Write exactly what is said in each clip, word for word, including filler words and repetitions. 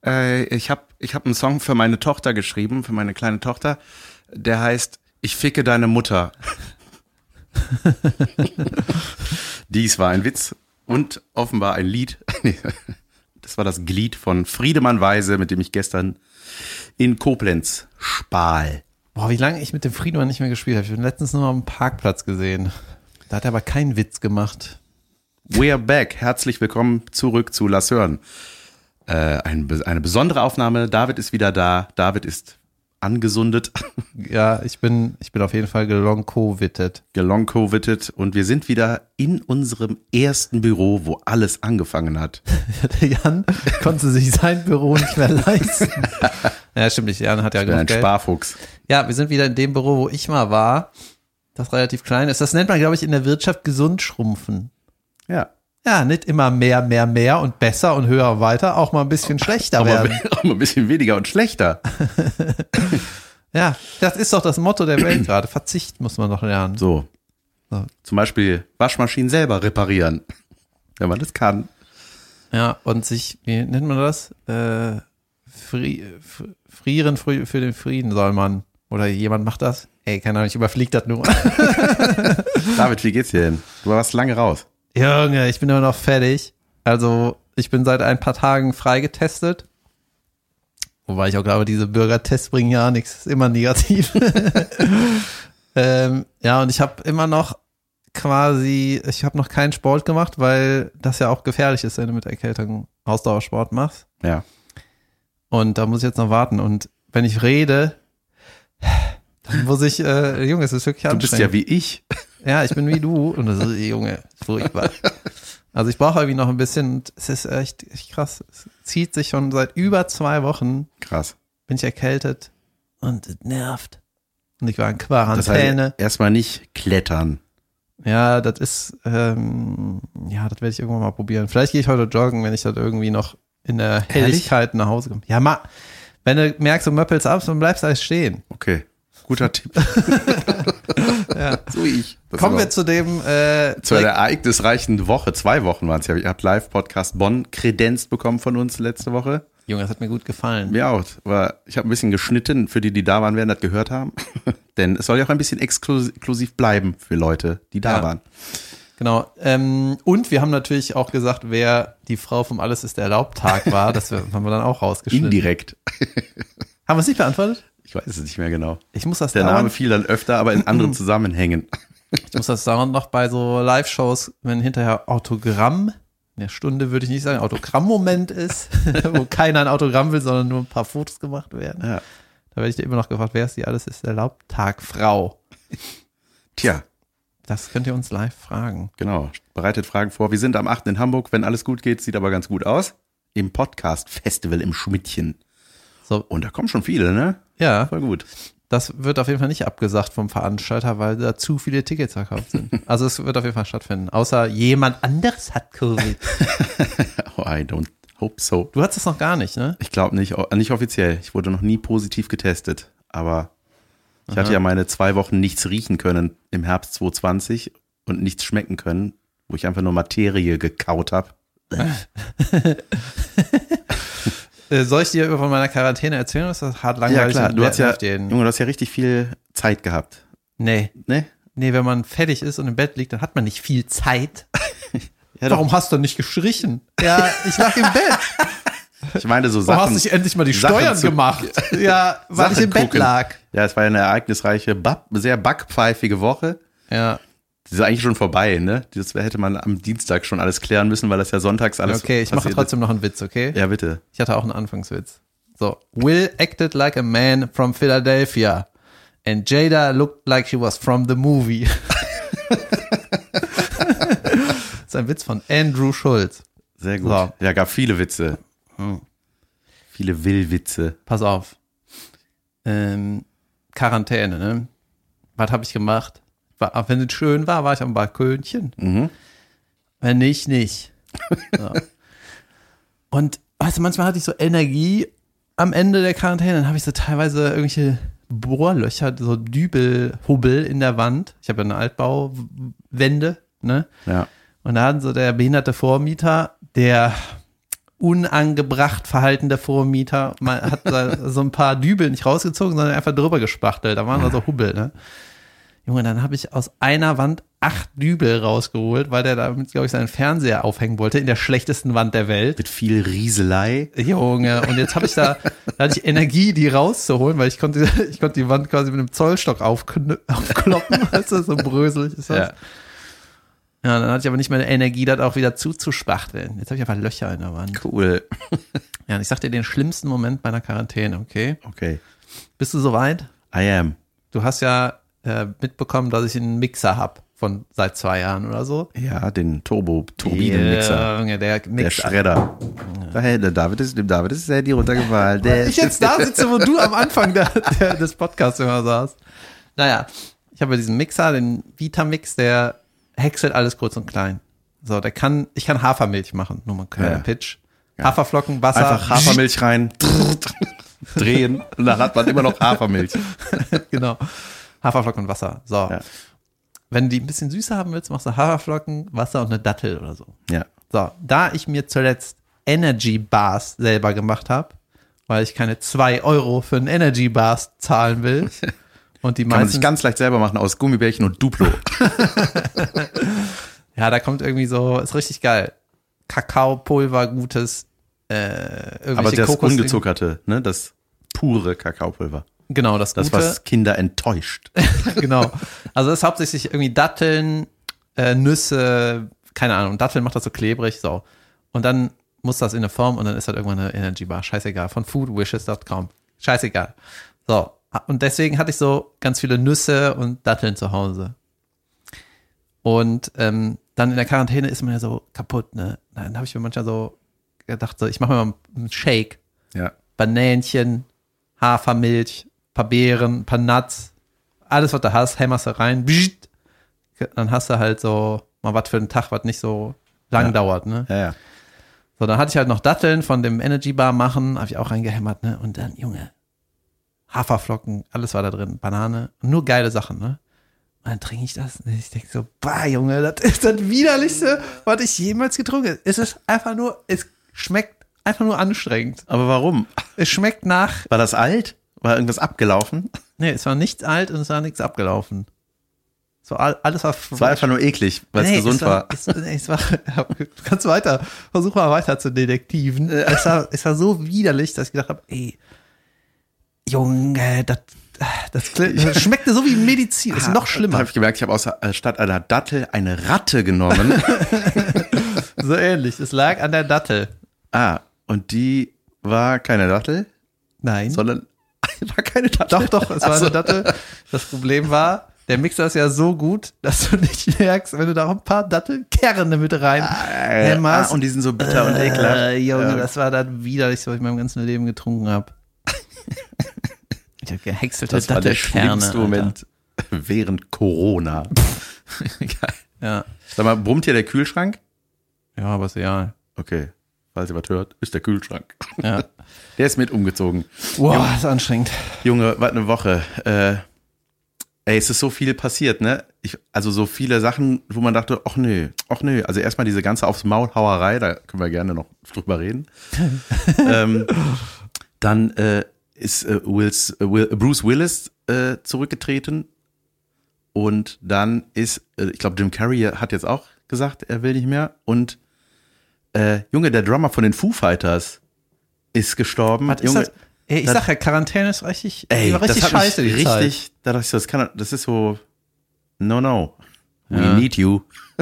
Äh, ich habe ich hab einen Song für meine Tochter geschrieben, für meine kleine Tochter. Der heißt Ich ficke deine Mutter. Dies war ein Witz und offenbar ein Lied. Das war das Glied von Friedemann Weise, mit dem ich gestern in Koblenz spahl. Boah, wie lange ich mit dem Friedemann nicht mehr gespielt habe. Ich habe ihn letztens nur am Parkplatz gesehen. Da hat er aber keinen Witz gemacht. We're back. Herzlich willkommen zurück zu Lass hören. Äh, ein, eine besondere Aufnahme. David ist wieder da. David ist angesundet. Ja, ich bin, ich bin auf jeden Fall gelong-covidet. Gelong-covidet und wir sind wieder in unserem ersten Büro, wo alles angefangen hat. Der Jan konnte sich sein Büro nicht mehr leisten. Ja, stimmt nicht. Jan hat ja genug ein Geld. Sparfuchs. Ja, wir sind wieder in dem Büro, wo ich mal war. Das relativ klein ist. Das nennt man, glaube ich, in der Wirtschaft gesund schrumpfen. Ja. Ja, nicht immer mehr, mehr, mehr und besser und höher und weiter, auch mal ein bisschen schlechter Aber werden. auch mal ein bisschen weniger und schlechter. Ja, das ist doch das Motto der Welt gerade. Verzicht muss man doch lernen. So. So. Zum Beispiel Waschmaschinen selber reparieren, wenn man das kann. Ja, und sich, wie nennt man das? Äh, fri- frieren für, für den Frieden soll man. Oder jemand macht das? Ey, keine Ahnung, ich überfliege das nur. David, wie geht's dir denn? Du warst lange raus. Junge, ich bin immer noch fertig. Also, ich bin seit ein paar Tagen freigetestet. Wobei ich auch glaube, diese Bürgertests bringen ja nichts, ist immer negativ. ähm, ja, und ich habe immer noch quasi, ich habe noch keinen Sport gemacht, weil das ja auch gefährlich ist, wenn du mit Erkältung Ausdauersport machst. Ja. Und da muss ich jetzt noch warten. Und wenn ich rede, dann muss ich, äh, Junge, es ist wirklich Du anstrengend. bist ja wie ich. Ja, ich bin wie du. Und das ist, Junge, furchtbar. Also ich brauche irgendwie noch ein bisschen, und es ist echt, echt krass. Es zieht sich schon seit über zwei Wochen. Krass. Bin ich erkältet und es nervt. Und ich war in Das Quarantäne. heißt, erstmal nicht klettern. Ja, das ist, ähm, ja, das werde ich irgendwann mal probieren. Vielleicht gehe ich heute joggen, wenn ich das irgendwie noch in der Helligkeit nach Hause komme. Ja, ma, wenn du merkst, du möppelst ab, dann bleibst du alles stehen. Okay, guter Tipp. Ja. So wie ich. Das Kommen war- wir zu dem, äh, zu einer ereignisreichen Woche. Zwei Wochen waren es ja. Ihr habt Live-Podcast Bonn kredenzt bekommen von uns letzte Woche. Junge, das hat mir gut gefallen. Mir auch. Aber ich habe ein bisschen geschnitten, für die, die da waren, werden das gehört haben. Denn es soll ja auch ein bisschen exklusiv bleiben für Leute, die da Ja. waren. Genau. Ähm, und wir haben natürlich auch gesagt, wer die Frau vom Alles ist erlaubt-Tag war. Das haben wir dann auch rausgeschnitten. Indirekt. Haben wir es nicht beantwortet? Ich weiß es nicht mehr genau. Ich muss das Der Name dauernd, fiel dann öfter, aber in anderen Zusammenhängen. ich muss das dauernd noch bei so Live-Shows, wenn hinterher Autogramm, in der Stunde würde ich nicht sagen, Autogramm-Moment ist, wo keiner ein Autogramm will, sondern nur ein paar Fotos gemacht werden. Ja. Da werde ich dir immer noch gefragt, wer ist die Alles ist erlaubt-Tag Frau? Tja, Das könnt ihr uns live fragen. genau. Bereitet Fragen vor. Wir sind am achten in Hamburg. Wenn alles gut geht, sieht aber ganz gut aus. Im Podcast-Festival im Schmidtchen. So, Und da kommen schon viele, ne? ja, Voll gut. das wird auf jeden Fall nicht abgesagt vom Veranstalter, weil da zu viele Tickets verkauft sind. Also es wird auf jeden Fall stattfinden. Außer jemand anderes hat Covid. Oh, I don't hope so. Du hattest es noch gar nicht, ne? Ich glaube nicht, nicht offiziell. Ich wurde noch nie positiv getestet. Aber ich hatte Aha. ja meine zwei Wochen nichts riechen können im Herbst zwanzig zwanzig und nichts schmecken können, wo ich einfach nur Materie gekaut habe. Äh, soll ich dir von meiner Quarantäne erzählen? Oder ist das hart langweilig? Ja klar, und du hast ja, nervt jeden? Junge, du hast ja richtig viel Zeit gehabt. Nee. Ne? Nee, wenn man fertig ist und im Bett liegt, dann hat man nicht viel Zeit. Ja, Warum hast du nicht gestrichen? Ja, ich lag im Bett. Ich meine so Warum Sachen. hast du nicht endlich mal die Sachen Steuern zu- gemacht? Ja, weil ich Sachen im Bett gucken. lag. Ja, es war ja eine ereignisreiche, ba- sehr backpfeifige Woche. Ja, Die ist eigentlich schon vorbei, ne? Das hätte man am Dienstag schon alles klären müssen, weil das ja sonntags alles okay, ich mache passiert trotzdem noch einen Witz, okay? ist. Ja, bitte. Ich hatte auch einen Anfangswitz. So, Will acted like a man from Philadelphia and Jada looked like she was from the movie. Das ist ein Witz von Andrew Schulz. Sehr gut. So. Ja, gab viele Witze. Hm. Viele Will-Witze. Pass auf. Ähm, Quarantäne, ne? Was habe ich gemacht? War, wenn es schön war, war ich am Balkönchen. Mhm. Wenn nicht, nicht. So. Und weißt du, manchmal hatte ich so Energie am Ende der Quarantäne, dann habe ich so teilweise irgendwelche Bohrlöcher, so Dübelhubbel in der Wand. Ich habe ja eine Altbauwände, ne? Ja. Und da hat so der behinderte Vormieter, der unangebracht Verhalten der Vormieter. Man hat da so ein paar Dübel nicht rausgezogen, sondern einfach drüber gespachtelt. Da waren da so Hubbel, ne? Junge, dann habe ich aus einer Wand acht Dübel rausgeholt, weil der damit, glaube ich, seinen Fernseher aufhängen wollte in der schlechtesten Wand der Welt. Mit viel Rieselei. Junge, und jetzt habe ich da, da hatte ich Energie, die rauszuholen, weil ich konnte, ich konnte die Wand quasi mit einem Zollstock aufkn- aufkloppen, weißt du, so bröselig ist das. Ja. Ja, dann hatte ich aber nicht mehr Energie, das auch wieder zuzuspachteln. Jetzt habe ich einfach Löcher in der Wand. Cool. Ja, und ich sag dir den schlimmsten Moment meiner Quarantäne, okay? Okay. Bist du soweit? I am. Du hast ja äh, mitbekommen, dass ich einen Mixer habe von seit zwei Jahren oder so. Ja, den Turbo-Turbinen-Mixer. Ja, der Mixer. Der Schredder. Ja. Hey, der David ist, dem David ist das Handy runtergefallen. Der ich jetzt da sitze, wo du am Anfang der, der, des Podcasts immer saßt. Naja, ich habe diesen Mixer, den Vitamix, der häckselt alles kurz und klein. So, der kann, ich kann Hafermilch machen, nur mal einen kleinen ja. Pitch. Ja. Haferflocken, Wasser. Einfach Hafermilch rein, drehen und dann hat man immer noch Hafermilch. Genau. Haferflocken und Wasser. So. Ja. Wenn du die ein bisschen süßer haben willst, machst du Haferflocken, Wasser und eine Dattel oder so. Ja. So, da ich mir zuletzt Energy Bars selber gemacht habe, weil ich keine zwei Euro für einen Energy Bars zahlen will. Und die Kann man sich ganz leicht selber machen aus Gummibärchen und Duplo. Ja, da kommt irgendwie so, ist richtig geil. Kakaopulver, gutes, äh, Aber das Kokos- ungezuckerte, ne, das pure Kakaopulver. Genau, das, das Gute. was Kinder enttäuscht. Genau. Also das ist hauptsächlich irgendwie Datteln, äh, Nüsse, keine Ahnung. Datteln macht das so klebrig, so. Und dann muss das in eine Form und dann ist halt irgendwann eine Energy Bar. Scheißegal. Von foodwishes Punkt com. Scheißegal. So. Und deswegen hatte ich so ganz viele Nüsse und Datteln zu Hause. Und ähm, dann in der Quarantäne ist man ja so kaputt, ne? Dann habe ich mir manchmal so gedacht, so, ich mache mir mal einen Shake. Ja. Banänchen, Hafermilch, paar Beeren, paar Nuts, alles, was du hast, hämmerst du rein. Bzzzt. Dann hast du halt so mal was für einen Tag, was nicht so lang ja. dauert, ne? Ja, ja. So, dann hatte ich halt noch Datteln von dem Energy Bar machen, habe ich auch reingehämmert, ne? Und dann, Junge, Haferflocken, alles war da drin, Banane, nur geile Sachen, ne? Und dann trinke ich das und ich denke so, bah, Junge, das ist das Widerlichste, was ich jemals getrunken habe. Es ist einfach nur, es schmeckt einfach nur anstrengend. Aber warum? Es schmeckt nach... War das alt? War irgendwas abgelaufen? Nee, es war nichts alt und es war nichts abgelaufen. So, alles war... Es war einfach nur eklig, weil es nee, gesund es war. war. Es, nee, es war du kannst weiter, versuch mal weiter zu detektiven. Es war, es war so widerlich, dass ich gedacht habe, ey, Junge, das, das, das schmeckte so wie Medizin. Das ist noch schlimmer. Da habe ich gemerkt, ich habe aus statt einer Dattel eine Ratte genommen. So ähnlich. Es lag an der Dattel. Ah, und die war keine Dattel? Nein. Sondern war keine Dattel. Doch, doch, es war Ach so. eine Dattel. Das Problem war, der Mixer ist ja so gut, dass du nicht merkst, wenn du da auch ein paar Dattelkerne mit rein Äh, hämmerst. ah, und die sind so bitter und ekelhaft. Äh, Junge, Ja. das war das Widerlichste, was ich in meinem ganzen Leben getrunken habe. Ich habe gehäckselte Das war der Dattelkerne. schlimmste Moment während Corona. Geil. Ja. Sag mal, brummt hier der Kühlschrank? Ja, aber ist egal. Okay, falls ihr was hört, ist der Kühlschrank. Ja. Der ist mit umgezogen. Wow, ist anstrengend. Junge, was eine Woche. Äh, ey, es ist so viel passiert, ne? Ich, also so viele Sachen, wo man dachte, ach nö, ach nö. Also erstmal diese ganze aufs Maulhauerei, da können wir gerne noch drüber reden. ähm, dann äh, ist äh, Wills, äh, Will, Bruce Willis äh, zurückgetreten und dann ist, äh, ich glaube, Jim Carrey hat jetzt auch gesagt, er will nicht mehr und äh, Junge, der Drummer von den Foo Fighters ist gestorben. Was ist Junge, das? Ey, ich das- sag ja, Quarantäne ist richtig, Ey, war richtig das hat scheiße, mich die Zeit. richtig, da dachte ich so, das kann, das ist so, no, no, we Ja. need you.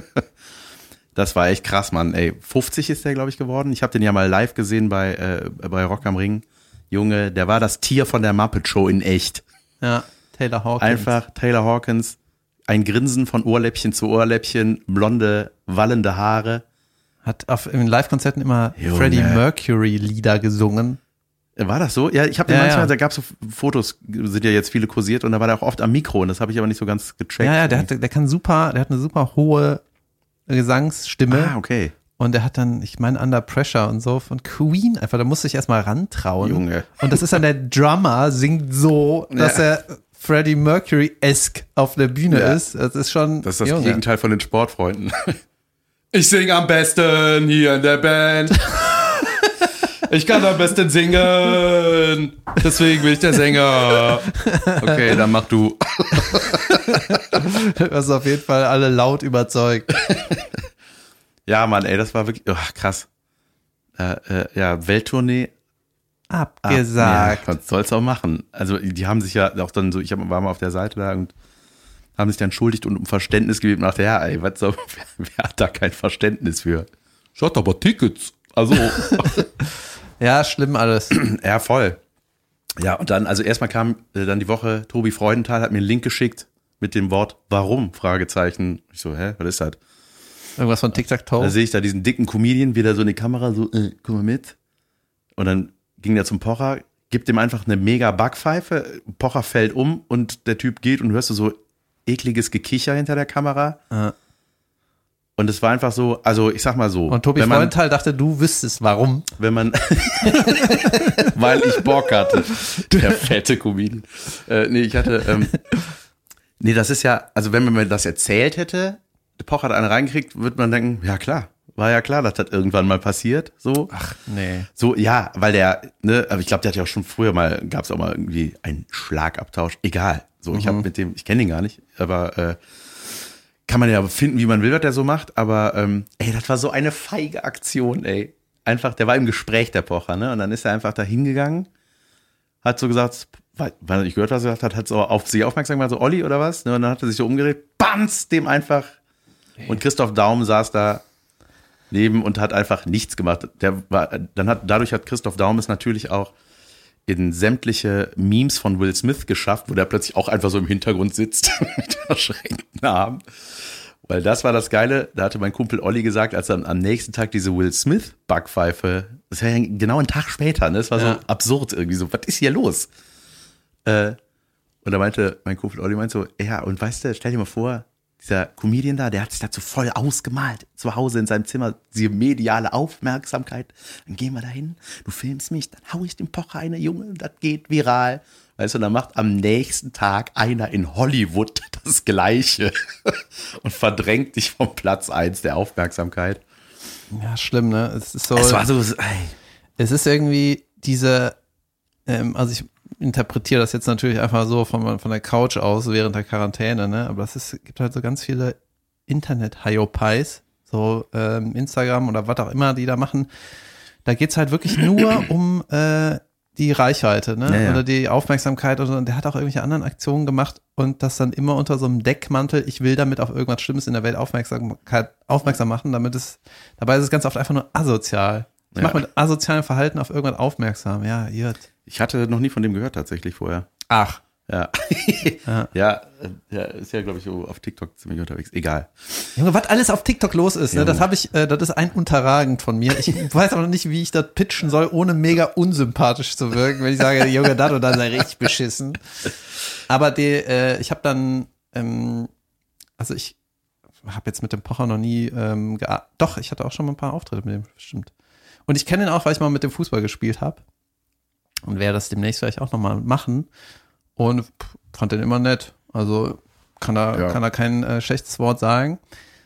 Das war echt krass, Mann, ey, fünfzig ist der, glaube ich, geworden. Ich habe den ja mal live gesehen bei, äh, bei Rock am Ring. Junge, der war das Tier von der Muppet Show in echt. Ja, Taylor Hawkins. Einfach Taylor Hawkins, ein Grinsen von Ohrläppchen zu Ohrläppchen, blonde, wallende Haare. Hat auf, in Live-Konzerten immer Junge. Freddie Mercury-Lieder gesungen. War das so? Ja, ich habe den Ja, manchmal, ja. da gab's so Fotos, sind ja jetzt viele kursiert und da war der auch oft am Mikro und das habe ich aber nicht so ganz gecheckt. Ja, ja, der, hat, der kann super, der hat eine super hohe Gesangsstimme. Ah, okay. Und der hat dann, ich meine, Under Pressure und so von Queen einfach, da musste ich erstmal rantrauen. Junge. Und das ist dann der Drummer, singt so, dass Ja. er Freddie Mercury-esque auf der Bühne Ja. ist. Das ist schon, Das ist das Junge. Gegenteil von den Sportfreunden. Ich sing am besten hier in der Band. Ich kann am besten singen. Deswegen bin ich der Sänger. Okay, dann mach du. Du hast auf jeden Fall alle laut überzeugt. Ja, Mann, ey, das war wirklich oh, krass. Äh, äh, ja, Welttournee. Abgesagt. Ah, ja, was soll's auch machen? Also, die haben sich ja auch dann so, ich war mal auf der Seite da und haben sich dann entschuldigt und um Verständnis gebeten und dachte, ja, ey, was soll, wer, wer hat da kein Verständnis für? Schaut aber Tickets. Also. Ja, schlimm alles. Ja, voll. Ja, und dann, also erstmal kam äh, dann die Woche, Tobi Freudenthal hat mir einen Link geschickt mit dem Wort Warum? Fragezeichen. Ich so, hä, was ist das? Irgendwas von Tic-Tac-Toe. Da sehe ich da diesen dicken Comedian, wieder so in die Kamera, so, äh, guck mal mit. Und dann ging der zum Pocher, gibt dem einfach eine mega Backpfeife, Pocher fällt um und der Typ geht und hörst du so ekliges Gekicher hinter der Kamera. Ja. Und es war einfach so, also ich sag mal so. Und Tobi wenn man, Freudenthal dachte, du wüsstest warum. Wenn man, weil ich Bock hatte. Der fette Comedian. Äh, nee, ich hatte, ähm, nee, das ist ja, also wenn man mir das erzählt hätte, der Pocher hat einen reingekriegt, würde man denken, ja klar, war ja klar, dass das irgendwann mal passiert, so. Ach, nee. So, ja, weil der, ne, aber ich glaube, der hat ja auch schon früher mal, gab es auch mal irgendwie einen Schlagabtausch, egal. So, mhm. ich habe mit dem, ich kenne ihn gar nicht, aber äh, kann man ja finden, wie man will, was der so macht, aber ähm, ey, das war so eine feige Aktion, ey. Einfach, der war im Gespräch, der Pocher, ne, und dann ist er einfach da hingegangen, hat so gesagt, weil, weil er nicht gehört, was er gesagt hat, hat so auf sich aufmerksam gemacht, so Olli oder was, ne, und dann hat er sich so umgedreht, bams, dem einfach, und Christoph Daum saß da neben und hat einfach nichts gemacht. Der war, dann hat, dadurch hat Christoph Daum es natürlich auch in sämtliche Memes von Will Smith geschafft, wo der plötzlich auch einfach so im Hintergrund sitzt mit verschränkten Armen. Weil das war das Geile, da hatte mein Kumpel Olli gesagt, als dann am nächsten Tag diese Will Smith Backpfeife, das war ja genau einen Tag später, ne? Das war so ja. absurd irgendwie so, was ist hier los? Äh, und da meinte mein Kumpel Olli meinte so, ja, und weißt du, stell dir mal vor, dieser Comedian da, der hat sich dazu voll ausgemalt, zu Hause in seinem Zimmer, diese mediale Aufmerksamkeit. Dann gehen wir da hin, du filmst mich, dann hau ich den Pocher eine, Junge, das geht viral. Weißt du, dann macht am nächsten Tag einer in Hollywood das Gleiche und verdrängt dich vom Platz eins der Aufmerksamkeit. Ja, schlimm, ne? Es ist so. Es war so, ey. Es ist irgendwie diese, ähm, also ich interpretiere das jetzt natürlich einfach so von, von der Couch aus während der Quarantäne, ne? Aber es ist, gibt halt so ganz viele Internet-Hyopies, so ähm, Instagram oder was auch immer die da machen. Da geht's halt wirklich nur um äh, die Reichweite, ne? Ja, ja. Oder die Aufmerksamkeit und, und der hat auch irgendwelche anderen Aktionen gemacht und das dann immer unter so einem Deckmantel, ich will damit auf irgendwas Schlimmes in der Welt Aufmerksamkeit aufmerksam machen, damit es, dabei ist es ganz oft einfach nur asozial. Ich ja. mache mit asozialem Verhalten auf irgendwas aufmerksam, ja, Jut. Ich hatte noch nie von dem gehört tatsächlich vorher. Ach. Ja. ja. Ja, ja, ist ja, glaube ich, so auf TikTok ziemlich unterwegs. Egal. Junge, was alles auf TikTok los ist, ne, das habe ich, äh, das ist ein unterragend von mir. Ich weiß aber noch nicht, wie ich das pitchen soll, ohne mega unsympathisch zu wirken, wenn ich sage, Junge, das oder sei richtig beschissen. Aber die, äh, ich habe dann, ähm, also ich habe jetzt mit dem Pocher noch nie, ähm, gea- doch, ich hatte auch schon mal ein paar Auftritte mit dem, bestimmt. Und ich kenne ihn auch, weil ich mal mit dem Fußball gespielt habe. Und werde das demnächst vielleicht auch nochmal machen. Und fand den immer nett. Also kann er, ja. kann er kein äh, schlechtes Wort sagen.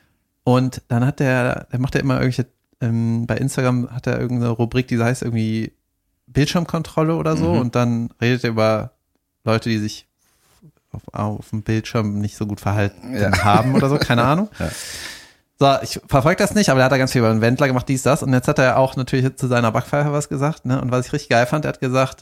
Und dann hat der, der macht ja immer irgendwelche, ähm, bei Instagram hat er irgendeine Rubrik, die heißt irgendwie Bildschirmkontrolle oder so. Mhm. Und dann redet er über Leute, die sich auf, auf dem Bildschirm nicht so gut verhalten ja. haben oder so. Keine Ahnung. Ja. So, ich verfolge das nicht, aber der hat da ganz viel über den Wendler gemacht, dies, das. Und jetzt hat er auch natürlich zu seiner Backpfeife was gesagt, ne? Und was ich richtig geil fand, er hat gesagt,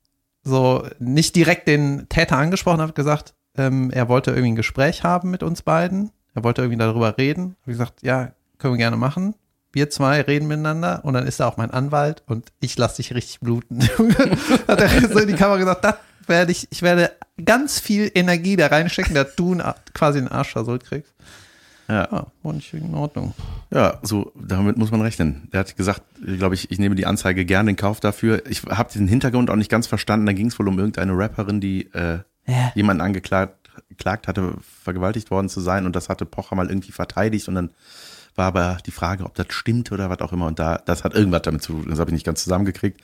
so nicht direkt den Täter angesprochen, hat gesagt, ähm, er wollte irgendwie ein Gespräch haben mit uns beiden. Er wollte irgendwie darüber reden. Hab ich gesagt, ja, können wir gerne machen. Wir zwei reden miteinander und dann ist er auch mein Anwalt und ich lasse dich richtig bluten. Hat er so in die Kamera gesagt, das werde ich, ich werde ganz viel Energie da reinstecken, dass du quasi einen Arsch versohlt kriegst. Ja, ja, war nicht in Ordnung. Ja, so, damit muss man rechnen. Der hat gesagt, glaube ich, ich nehme die Anzeige gerne in Kauf dafür. Ich habe den Hintergrund auch nicht ganz verstanden. Da ging es wohl um irgendeine Rapperin, die äh, ja. jemanden angeklagt geklagt hatte, vergewaltigt worden zu sein. Und das hatte Pocher mal irgendwie verteidigt. Und dann war aber die Frage, ob das stimmt oder was auch immer. Und da, das hat irgendwas damit zu tun. Das habe ich nicht ganz zusammengekriegt.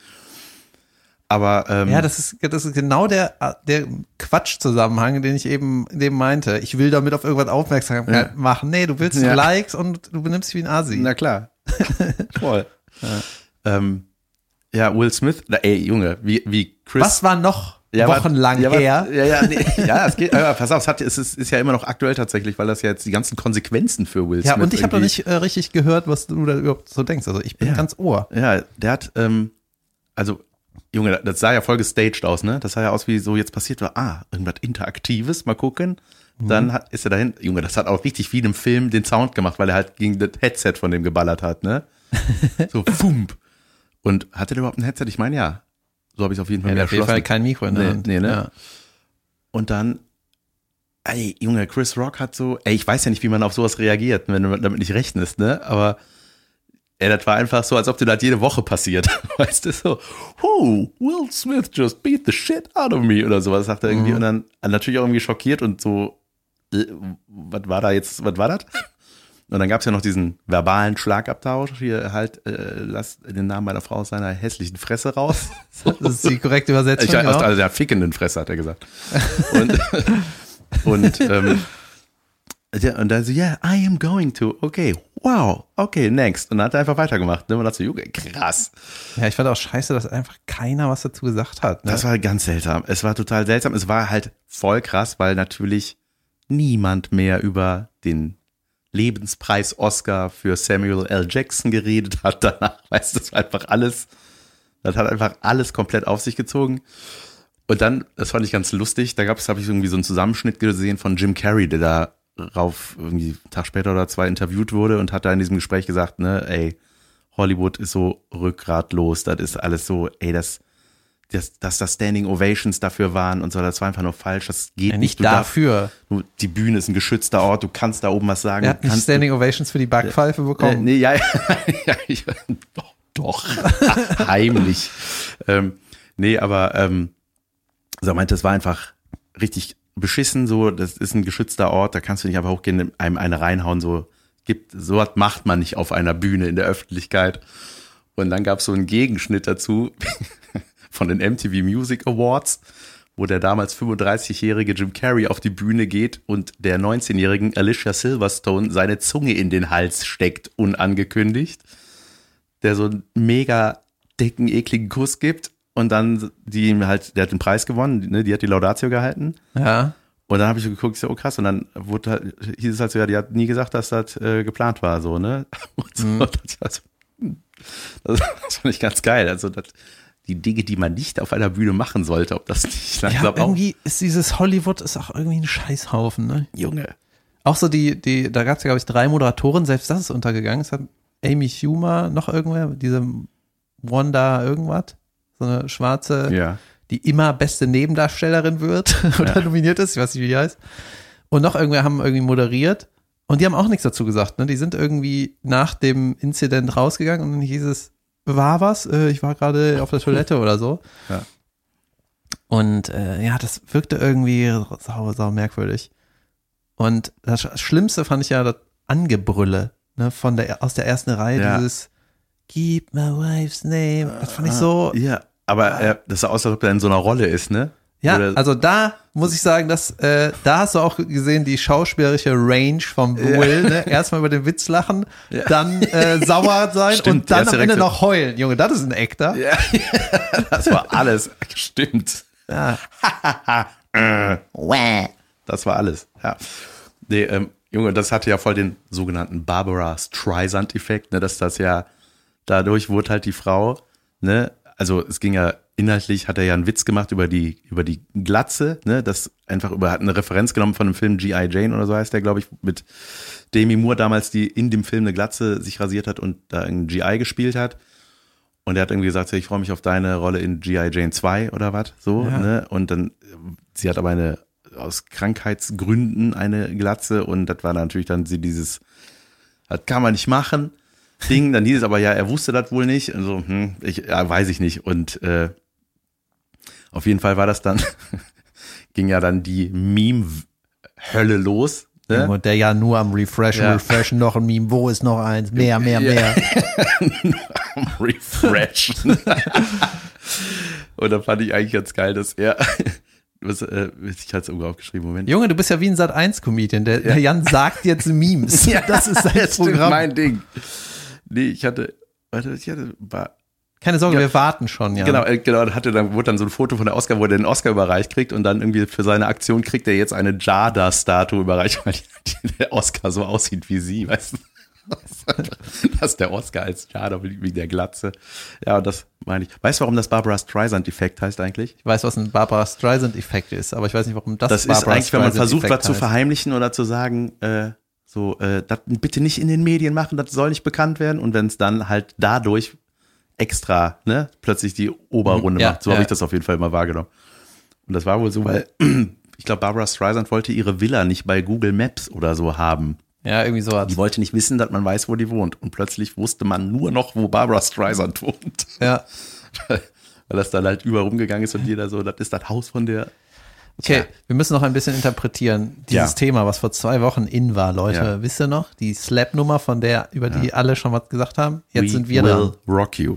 Aber ähm, ja, das ist das ist genau der der Quatsch-Zusammenhang, den ich eben dem meinte. Ich will damit auf irgendwas Aufmerksamkeit ja. machen. Nee, du willst ja. Likes und du benimmst dich wie ein Asi. Na klar. Voll. Ja. Ähm, Ja, Will Smith, na, ey, Junge, wie, wie Chris. Was war noch ja, wochenlang ja, her? Ja, ja, nee, ja, es geht, aber pass auf, es, hat, es ist, ist ja immer noch aktuell tatsächlich, weil das ja jetzt die ganzen Konsequenzen für Will Smith. Ja, und ich habe noch nicht äh, richtig gehört, was du da überhaupt so denkst. Also ich bin ja. ganz Ohr. Ja, der hat, ähm, also, Junge, das sah ja voll gestaged aus, ne? Das sah ja aus, wie so jetzt passiert war, ah, irgendwas Interaktives, mal gucken. Dann hat, ist er dahin, Junge, das hat auch richtig wie in einem Film den Sound gemacht, weil er halt gegen das Headset von dem geballert hat, ne? So, fump. Und hatte der überhaupt ein Headset? Ich meine, ja. So habe ich es auf jeden Fall Ja, wieder auf jeden Fall kein Mikro in der nee, Hand. nee, ne? Ja. Und dann, ey, Junge, Chris Rock hat so, ey, ich weiß ja nicht, wie man auf sowas reagiert, wenn du damit nicht rechnest, ne? Aber, ey, das war einfach so, als ob dir das jede Woche passiert. Weißt du, so, oh, Will Smith just beat the shit out of me oder sowas, sagt er irgendwie. Mhm. Und dann natürlich auch irgendwie schockiert und so, äh, was war da jetzt, was war das? Und dann gab es ja noch diesen verbalen Schlagabtausch, hier halt, äh, lass den Namen meiner Frau aus seiner hässlichen Fresse raus. So. Das ist die korrekte Übersetzung. Ich, genau. Also der fickenden Fresse, hat er gesagt. Und, und, ähm, und dann so, yeah, I am going to, okay, wow, okay, next. Und dann hat er einfach weitergemacht. Ne? Und dachte so, Junge, krass. Ja, ich fand auch scheiße, dass einfach keiner was dazu gesagt hat. Ne? Das war ganz seltsam. Es war total seltsam. Es war halt voll krass, weil natürlich niemand mehr über den Lebenspreis Oscar für Samuel L. Jackson geredet hat danach. Weißt du, das war einfach alles, das hat einfach alles komplett auf sich gezogen. Und dann, das fand ich ganz lustig, da gab es, habe ich irgendwie so einen Zusammenschnitt gesehen von Jim Carrey, der da rauf irgendwie einen Tag später oder zwei interviewt wurde und hat da in diesem Gespräch gesagt, ne, ey, Hollywood ist so rückgratlos, das ist alles so, ey, das, das, dass das Standing Ovations dafür waren und so, das war einfach nur falsch, das geht ja, nicht. Nicht dafür. Darf, die Bühne ist ein geschützter Ort, du kannst da oben was sagen. Er hat nicht Standing Ovations für die Backpfeife bekommen. Äh, nee, ja, ja, ich, doch, doch, heimlich. ähm, nee, aber, ähm, so meinte, es war einfach richtig beschissen, so, das ist ein geschützter Ort, da kannst du nicht einfach hochgehen, einem eine reinhauen, so, gibt, so was macht man nicht auf einer Bühne in der Öffentlichkeit. Und dann gab es so einen Gegenschnitt dazu von den M T V Music Awards, wo der damals fünfunddreißigjährige Jim Carrey auf die Bühne geht und der neunzehnjährigen Alicia Silverstone seine Zunge in den Hals steckt, unangekündigt, der so einen mega dicken, ekligen Kuss gibt. Und dann, die ihm halt, der hat den Preis gewonnen, ne, die hat die Laudatio gehalten. Ja. Und dann habe ich so geguckt, so, oh krass, und dann wurde halt, hieß es halt so, ja, die hat nie gesagt, dass das äh, geplant war, so, ne? Und so, mhm. das, das, das fand ich ganz geil. Also, das, die Dinge, die man nicht auf einer Bühne machen sollte, ob das nicht langsam ja, irgendwie auch, ist dieses Hollywood ist auch irgendwie ein Scheißhaufen, ne? Junge. Auch so die, die, da gab es ja, glaube ich, drei Moderatoren, selbst das ist untergegangen. Es hat Amy Schumer, noch irgendwer, diese Wanda irgendwas. So eine schwarze, ja. die immer beste Nebendarstellerin wird oder ja. nominiert ist, ich weiß nicht, wie die heißt. Und noch irgendwer haben irgendwie moderiert und die haben auch nichts dazu gesagt. Ne? Die sind irgendwie nach dem Inzident rausgegangen und dann hieß es, war was? Äh, ich war gerade auf der Toilette oder so. Ja. Und äh, ja, das wirkte irgendwie sau, sau merkwürdig. Und das Schlimmste fand ich ja das Angebrülle, ne, von der, aus der ersten Reihe, ja. dieses Keep my wife's name. Das fand ich so. Ja, aber äh, das sah aus, als ob er in so einer Rolle ist, ne? Ja, Oder, also da muss ich sagen, dass äh, da hast du auch gesehen, die schauspielerische Range vom Will, ja. ne? Erstmal über den Witz lachen, ja. dann äh, sauer sein Stimmt, und dann am Ende noch heulen. Junge, das ist ein Actor. Ja, das war alles. Stimmt. Ja. Das war alles, ja. Nee, ähm, Junge, das hatte ja voll den sogenannten Barbara Streisand-Effekt, ne, dass das ja, dadurch wurde halt die Frau, ne, also es ging ja, inhaltlich hat er ja einen Witz gemacht über die, über die Glatze, ne, das einfach über, hat eine Referenz genommen von dem Film G I. Jane oder so heißt der, glaube ich, mit Demi Moore damals, die in dem Film eine Glatze sich rasiert hat und da einen G I gespielt hat. Und er hat irgendwie gesagt, ich freue mich auf deine Rolle in G I. Jane zwei oder was, so, ja. ne, und dann, sie hat aber eine, aus Krankheitsgründen eine Glatze und das war natürlich dann sie dieses, das kann man nicht machen, Ding, dann hieß es aber, ja, er wusste das wohl nicht, also, hm, ich, ja, weiß ich nicht und äh, auf jeden Fall war das dann, ging ja dann die Meme-Hölle los. Ne? Und der ja nur am Refreshen, ja. Refreshen, noch ein Meme, wo ist noch eins, mehr, mehr, ja. mehr. Nur am Refreshen. Und da fand ich eigentlich ganz geil, dass er, was, äh, ich hatte es irgendwo aufgeschrieben, Moment. Junge, du bist ja wie ein Sat eins Comedian, der, der Jan sagt jetzt Memes. Ja, das ist sein das Programm. Mein Ding. Nee, ich hatte, warte, ich hatte, war, Keine Sorge, Ja. wir warten schon, ja. Genau, äh, genau, da hatte dann, wurde dann so ein Foto von der Oscar, wo er den Oscar überreicht kriegt und dann irgendwie für seine Aktion kriegt er jetzt eine Jada-Statue überreicht, weil die, der Oscar so aussieht wie sie, weißt du? Das ist der Oscar als Jada wie der Glatze. Ja, und das meine ich. Weißt du, warum das Barbara Streisand-Effekt heißt eigentlich? Ich weiß, was ein Barbara Streisand-Effekt ist, aber ich weiß nicht, warum das Das Barbara ist eigentlich, wenn man versucht, Streisand-Effekt was zu heißt. verheimlichen oder zu sagen, äh, so, äh, das bitte nicht in den Medien machen, das soll nicht bekannt werden. Und wenn es dann halt dadurch extra, ne, plötzlich die Oberrunde Ja, macht. So habe ja. ich das auf jeden Fall immer wahrgenommen. Und das war wohl so, weil ich glaube, Barbara Streisand wollte ihre Villa nicht bei Google Maps oder so haben. Ja, irgendwie sowas. Die wollte nicht wissen, dass man weiß, wo die wohnt. Und plötzlich wusste man nur noch, wo Barbara Streisand wohnt. Ja. Weil das dann halt überall rumgegangen ist und jeder so, das ist das Haus von der. Okay, Ja. wir müssen noch ein bisschen interpretieren. Dieses Ja. Thema, was vor zwei Wochen in war, Leute. Ja. Wisst ihr noch? Die Slap-Nummer, von der, über die alle schon was gesagt haben. Jetzt We sind wir will dran. rock you.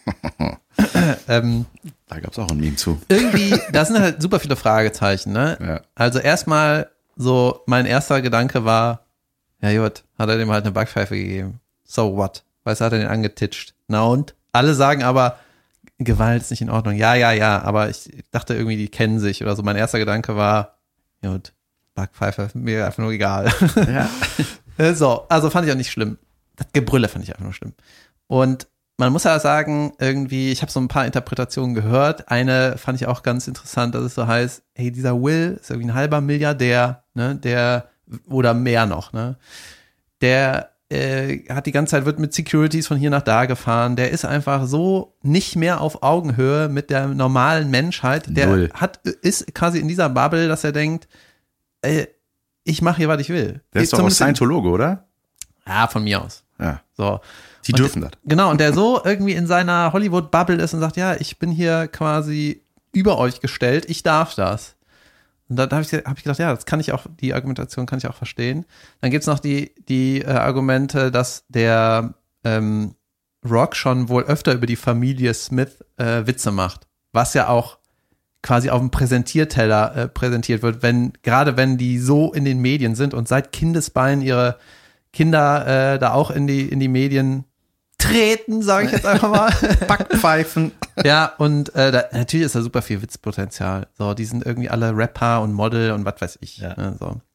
Ähm, Da gab es auch ein Meme zu. irgendwie, da sind halt super viele Fragezeichen, ne? Ja. Also erstmal so, mein erster Gedanke war, ja gut, hat er dem halt eine Backpfeife gegeben. So what? Weißt du, hat er den angetitscht. Na und? Alle sagen aber, Gewalt ist nicht in Ordnung. Ja, ja, ja, aber ich dachte irgendwie, die kennen sich oder so. Mein erster Gedanke war, ja gut, Backpfeife, mir einfach nur egal. Ja. So, also fand ich auch nicht schlimm. Das Gebrülle fand ich einfach nur schlimm. Und man muss ja sagen, irgendwie, ich habe so ein paar Interpretationen gehört. Eine fand ich auch ganz interessant, dass es so heißt, hey, dieser Will ist irgendwie ein halber Milliardär, ne, der, oder mehr noch, ne, der äh, hat die ganze Zeit, wird mit Securities von hier nach da gefahren, der ist einfach so nicht mehr auf Augenhöhe mit der normalen Menschheit, der Null. hat, ist quasi in dieser Bubble, dass er denkt, äh, ich mache hier, was ich will. Der ist doch auch Zumindest in- Scientologe, oder? Ja, von mir aus. Ja. So. Die Und dürfen das. Genau, und der so irgendwie in seiner Hollywood-Bubble ist und sagt, ja, ich bin hier quasi über euch gestellt, ich darf das. Und da habe ich, hab ich gedacht, ja, das kann ich auch, die Argumentation kann ich auch verstehen. Dann gibt's noch die, die äh, Argumente, dass der ähm, Rock schon wohl öfter über die Familie Smith äh, Witze macht, was ja auch quasi auf dem Präsentierteller äh, präsentiert wird, wenn, gerade wenn die so in den Medien sind und seit Kindesbeinen ihre Kinder äh, da auch in die, in die Medien treten, sage ich jetzt einfach mal. Backpfeifen. Ja, und äh, da, natürlich ist da super viel Witzpotenzial. So, die sind irgendwie alle Rapper und Model und was weiß ich. Ja. Ne, so.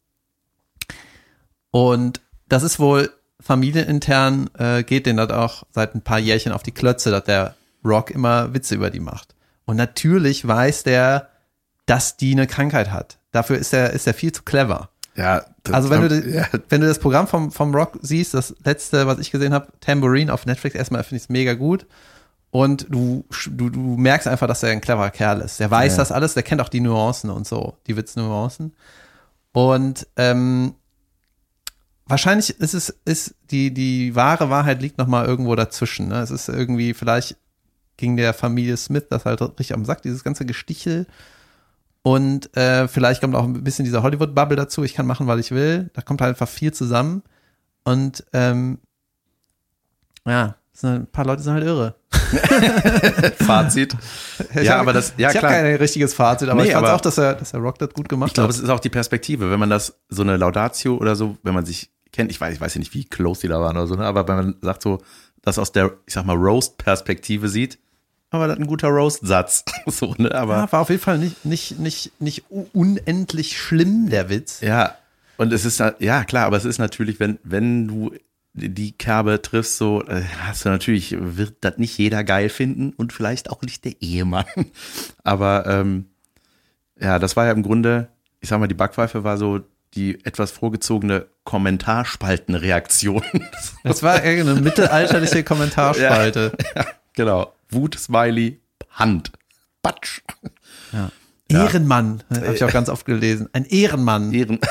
Und das ist wohl familienintern, äh, geht denen das auch seit ein paar Jährchen auf die Klötze, dass der Rock immer Witze über die macht. Und natürlich weiß der, dass die eine Krankheit hat. Dafür ist er ist er viel zu clever. Ja. Das, Also wenn du, das, ja, wenn du das Programm vom, vom Rock siehst, das letzte, was ich gesehen habe, Tambourine auf Netflix, erstmal finde ich es mega gut. Und du, du, du merkst einfach, dass er ein cleverer Kerl ist. Der weiß Ja. das alles, der kennt auch die Nuancen und so, die Witznuancen. Und ähm, wahrscheinlich ist es, ist die, die wahre Wahrheit liegt noch mal irgendwo dazwischen. Ne? Es ist irgendwie, vielleicht ging der Familie Smith das halt richtig am Sack, dieses ganze Gestichel. Und äh, vielleicht kommt auch ein bisschen dieser Hollywood-Bubble dazu. Ich kann machen, was ich will. Da kommt halt einfach viel zusammen. Und ähm, ja, sind halt, ein paar Leute sind halt irre. Fazit. Ich Ja, hab- aber das, ja ich habe klar. kein richtiges Fazit, aber Nee, ich fand aber- auch, dass er, dass der Rock das gut gemacht Ich glaube, hat. es ist auch die Perspektive, wenn man das, so eine Laudatio oder so, wenn man sich kennt, ich weiß, ich weiß ja nicht, wie close die da waren oder so, ne, aber wenn man sagt so, das aus der, ich sag mal, Roast-Perspektive sieht, aber das ist ein guter Roast-Satz. So, ne, aber. Ja, war auf jeden Fall nicht, nicht, nicht, nicht unendlich schlimm, der Witz. Ja, und es ist, ja klar, aber es ist natürlich, wenn, wenn du die Kerbe triffst, so, äh, hast du natürlich, wird das nicht jeder geil finden und vielleicht auch nicht der Ehemann. Aber ähm, ja, das war ja im Grunde, ich sag mal, die Backpfeife war so die etwas vorgezogene Kommentarspaltenreaktion. Das war irgendeine mittelalterliche Kommentarspalte. Ja, genau. Wut, Smiley, Hand. Patsch. Ja. Ja. Ehrenmann, habe ich auch ganz oft gelesen. Ein Ehrenmann. Ehren.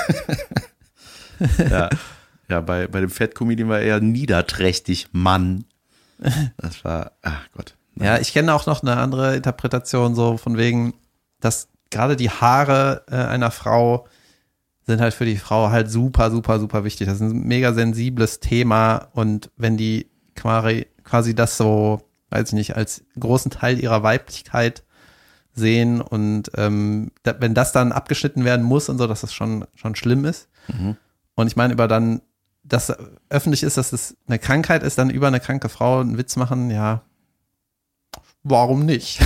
ja, ja bei, bei dem Fat-Comedian war eher niederträchtig, Mann. Das war, ach Gott. Ja, ich kenne auch noch eine andere Interpretation, so von wegen, dass gerade die Haare äh, einer Frau sind halt für die Frau halt super, super, super wichtig. Das ist ein mega sensibles Thema und wenn die quasi, quasi das so, weiß ich nicht, als großen Teil ihrer Weiblichkeit sehen und ähm, da, wenn das dann abgeschnitten werden muss und so, dass das schon, schon schlimm ist. Mhm. Und ich meine, über dann, dass öffentlich ist, dass es eine Krankheit ist, dann über eine kranke Frau einen Witz machen, ja. warum nicht?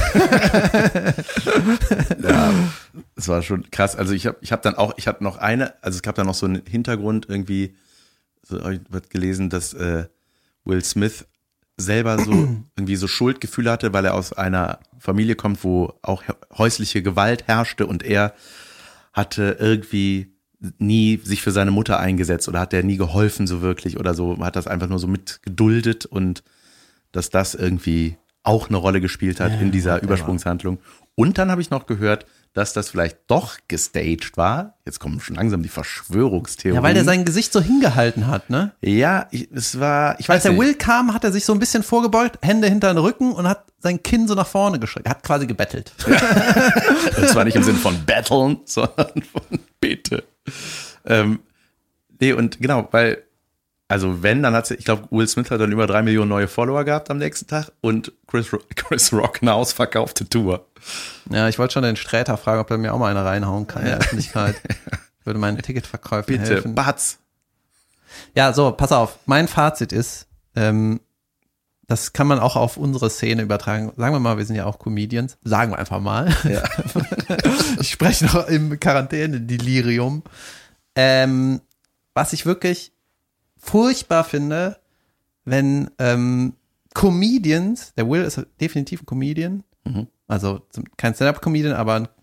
Ja, es war schon krass. Also ich habe ich hab dann auch, ich hatte noch eine, also es gab da noch so einen Hintergrund irgendwie, so wird gelesen, dass äh, Will Smith selber so irgendwie so Schuldgefühle hatte, weil er aus einer Familie kommt, wo auch häusliche Gewalt herrschte und er hatte irgendwie nie sich für seine Mutter eingesetzt oder hat der nie geholfen so wirklich oder so, hat das einfach nur so mitgeduldet und dass das irgendwie auch eine Rolle gespielt hat ja, in dieser Übersprungshandlung. Und dann habe ich noch gehört, dass das vielleicht doch gestaged war. Jetzt kommen schon langsam die Verschwörungstheorien. Ja, weil der sein Gesicht so hingehalten hat, ne? Ja, ich, es war, ich weiß Als der nicht. Will kam, hat er sich so ein bisschen vorgebeugt, Hände hinter den Rücken und hat sein Kinn so nach vorne gestreckt. Er hat quasi gebettelt. Und zwar nicht im Sinne von betteln, sondern von bitte. Ähm, nee, und genau, weil also wenn, dann hat ich glaube, Will Smith hat dann über drei Millionen neue Follower gehabt am nächsten Tag und Chris, Chris Rock eine ausverkaufte Tour. Ja, ich wollte schon den Sträter fragen, ob er mir auch mal eine reinhauen kann in der Öffentlichkeit. Ich würde meinen Ticketverkäufen Bitte, helfen. Batz. Ja, so, pass auf. Mein Fazit ist, ähm, das kann man auch auf unsere Szene übertragen. Sagen wir mal, wir sind ja auch Comedians. Sagen wir einfach mal. Ja. Ich spreche noch im Quarantäne-Delirium. Ähm, was ich wirklich furchtbar finde, wenn ähm, Comedians, der Will ist definitiv ein Comedian, mhm. also kein Stand-Up-Comedian, aber ein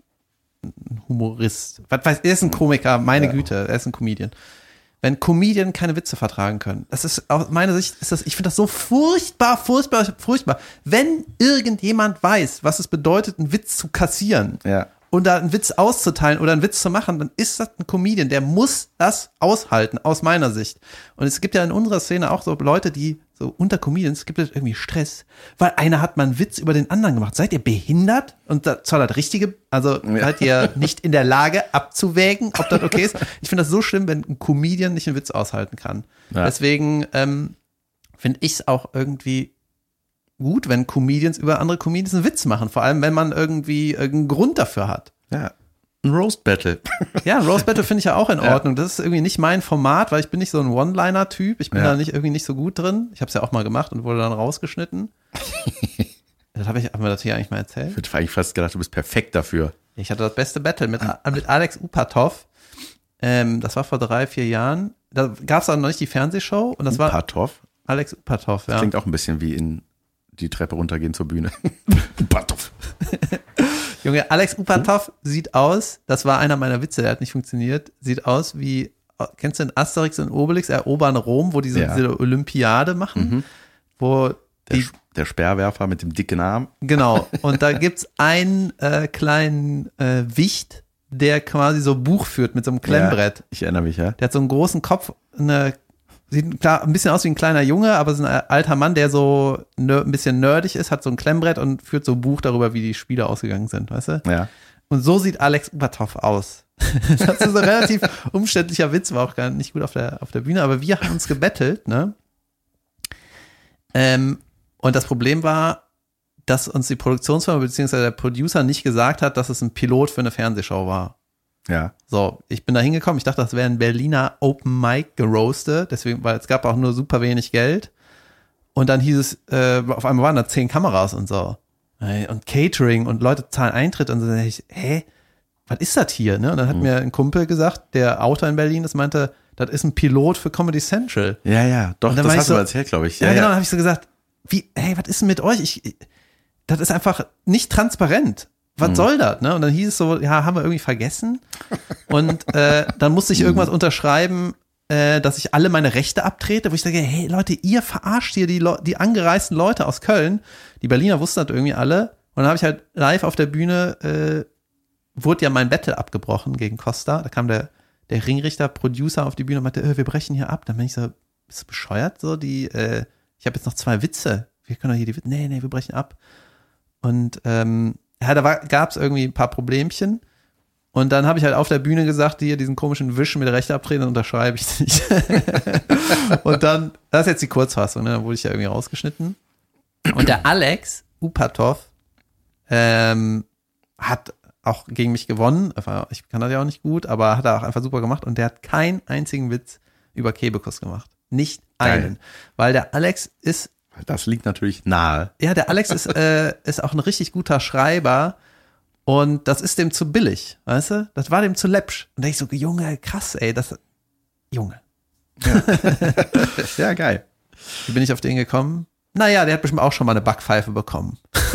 Humorist. Was weiß, er ist ein Komiker, meine ja. Güte, er ist ein Comedian. Wenn Comedian keine Witze vertragen können, das ist aus meiner Sicht, ist das, ich finde das so furchtbar, furchtbar, furchtbar. Wenn irgendjemand weiß, was es bedeutet, einen Witz zu kassieren, ja. und da einen Witz auszuteilen oder einen Witz zu machen, dann ist das ein Comedian, der muss das aushalten, aus meiner Sicht. Und es gibt ja in unserer Szene auch so Leute, die so unter Comedians, gibt es irgendwie Stress, weil einer hat mal einen Witz über den anderen gemacht. Seid ihr behindert? Und das zwar das Richtige, also ja. seid ihr nicht in der Lage abzuwägen, ob das okay ist. Ich finde das so schlimm, wenn ein Comedian nicht einen Witz aushalten kann. Ja. Deswegen ähm, finde ich es auch irgendwie gut, wenn Comedians über andere Comedians einen Witz machen, vor allem wenn man irgendwie irgendeinen Grund dafür hat. Ja, ein Roast Battle. Ja, ein Roast Battle finde ich ja auch in Ordnung. Ja. Das ist irgendwie nicht mein Format, weil ich bin nicht so ein One-Liner-Typ. Ich bin ja. da nicht irgendwie nicht so gut drin. Ich habe es ja auch mal gemacht und wurde dann rausgeschnitten. Das habe ich, haben wir das hier eigentlich mal erzählt? Ich hätte eigentlich fast gedacht, du bist perfekt dafür. Ich hatte das beste Battle mit, mit Alex Upatov. Ähm, das war vor drei, vier Jahren. Da gab es auch noch nicht die Fernsehshow. Und das Upatov? war Alex Upatov, ja. Das klingt auch ein bisschen wie in die Treppe runtergehen zur Bühne. Upatov. Junge, Alex Upatov sieht aus, das war einer meiner Witze, der hat nicht funktioniert, sieht aus wie, kennst du den Asterix und Obelix erobern Rom, wo diese, ja. diese Olympiade machen, mhm. wo der, die, der Speerwerfer mit dem dicken Arm. Genau, und da gibt's einen äh, kleinen äh, Wicht, der quasi so Buch führt mit so einem Klemmbrett. Ja, ich erinnere mich, ja. Der hat so einen großen Kopf, eine sieht klar ein bisschen aus wie ein kleiner Junge, aber ist ein alter Mann, der so ner- ein bisschen nerdig ist, hat so ein Klemmbrett und führt so ein Buch darüber, wie die Spiele ausgegangen sind, weißt du? Ja. Und so sieht Alex Upatov aus. Das ist ein relativ umständlicher Witz, war auch gar nicht gut auf der, auf der Bühne, aber wir haben uns gebettelt, ne? Ähm, und das Problem war, dass uns die Produktionsfirma bzw. der Producer nicht gesagt hat, dass es ein Pilot für eine Fernsehshow war. Ja. So, ich bin da hingekommen, ich dachte, das wäre ein Berliner Open Mic geroastet, deswegen, weil es gab auch nur super wenig Geld. Und dann hieß es, äh, auf einmal waren da zehn Kameras und so. Und Catering und Leute zahlen Eintritt und so. Und ich, hä, was ist das hier? Ne? Und dann hat mhm. mir ein Kumpel gesagt, der Autor in Berlin ist, meinte, das ist ein Pilot für Comedy Central. Ja, ja, doch, das hast so, du erzählt, glaube ich. Ja, ja genau, ja. dann habe ich so gesagt, wie, hey, was ist denn mit euch? Ich, das ist einfach nicht transparent. Was mhm. soll das? Ne? Und dann hieß es so, ja, haben wir irgendwie vergessen. Und äh, dann musste ich irgendwas unterschreiben, äh, dass ich alle meine Rechte abtrete, wo ich sage, hey Leute, ihr verarscht hier die, Le- die angereisten Leute aus Köln. Die Berliner wussten das irgendwie alle. Und dann habe ich halt live auf der Bühne, äh, wurde ja mein Battle abgebrochen gegen Costa. Da kam der, der Ringrichter, Producer auf die Bühne und meinte, äh, wir brechen hier ab. Dann bin ich so, bist du bescheuert? So, die, äh, ich habe jetzt noch zwei Witze. Wir können doch hier die Witze, nee, nee, wir brechen ab. Und ähm, ja, da gab es irgendwie ein paar Problemchen. Und dann habe ich halt auf der Bühne gesagt, hier diesen komischen Wisch mit der Rechte abtreten, unterschreibe ich nicht. Und dann, das ist jetzt die Kurzfassung, ne? Dann wurde ich ja irgendwie rausgeschnitten. Und der Alex Upatov ähm, hat auch gegen mich gewonnen. Ich kann das ja auch nicht gut, aber hat er auch einfach super gemacht. Und der hat keinen einzigen Witz über Kebekus gemacht. Nicht einen. Geil. Weil der Alex ist Das liegt natürlich nahe. Ja, der Alex ist, äh, ist auch ein richtig guter Schreiber und das ist dem zu billig, weißt du? Das war dem zu läppsch. Und da ich so, Junge, krass, ey, das, Junge. Ja, ja geil. Wie bin ich auf den gekommen? Naja, der hat bestimmt auch schon mal eine Backpfeife bekommen.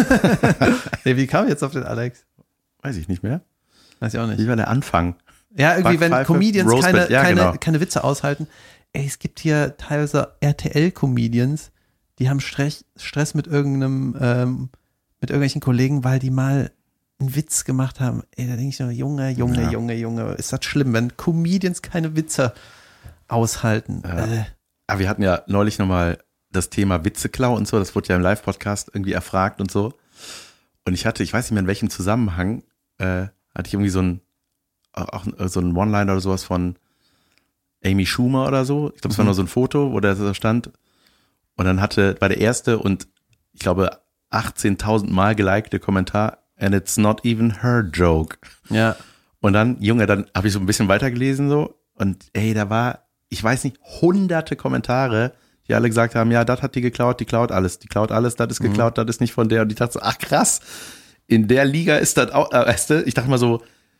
Nee, wie kam ich jetzt auf den Alex? Weiß ich nicht mehr. Weiß ich auch nicht. Wie war der Anfang? Ja, irgendwie, wenn Backpfeife, Comedians Roast keine, Battle, ja, keine, genau. keine Witze aushalten. Ey, es gibt hier teilweise R T L-Comedians, die haben Stress, Stress mit irgendeinem, ähm, mit irgendwelchen Kollegen, weil die mal einen Witz gemacht haben. Ey, da denke ich nur, Junge, Junge, Ja. Junge, Junge, ist das schlimm, wenn Comedians keine Witze aushalten. Ja. Äh, Aber wir hatten ja neulich nochmal das Thema Witzeklau und so, das wurde ja im Live-Podcast irgendwie erfragt und so. Und ich hatte, ich weiß nicht mehr in welchem Zusammenhang, äh, hatte ich irgendwie so ein, auch so ein One-Liner oder sowas von Amy Schumer oder so. Ich glaube, es war Mhm. nur so ein Foto, wo der da stand. Und dann hatte, war der erste und ich glaube achtzehntausend Mal gelikte Kommentar, and it's not even her joke. ja. Und dann, Junge, dann habe ich so ein bisschen weitergelesen so und ey, da war, ich weiß nicht, hunderte Kommentare, die alle gesagt haben, ja, das hat die geklaut, die klaut alles, die klaut alles, das ist geklaut, das ist nicht von der. Und ich dachte so, ach krass, in der Liga ist das auch, äh, weißt du, ich dachte mal so,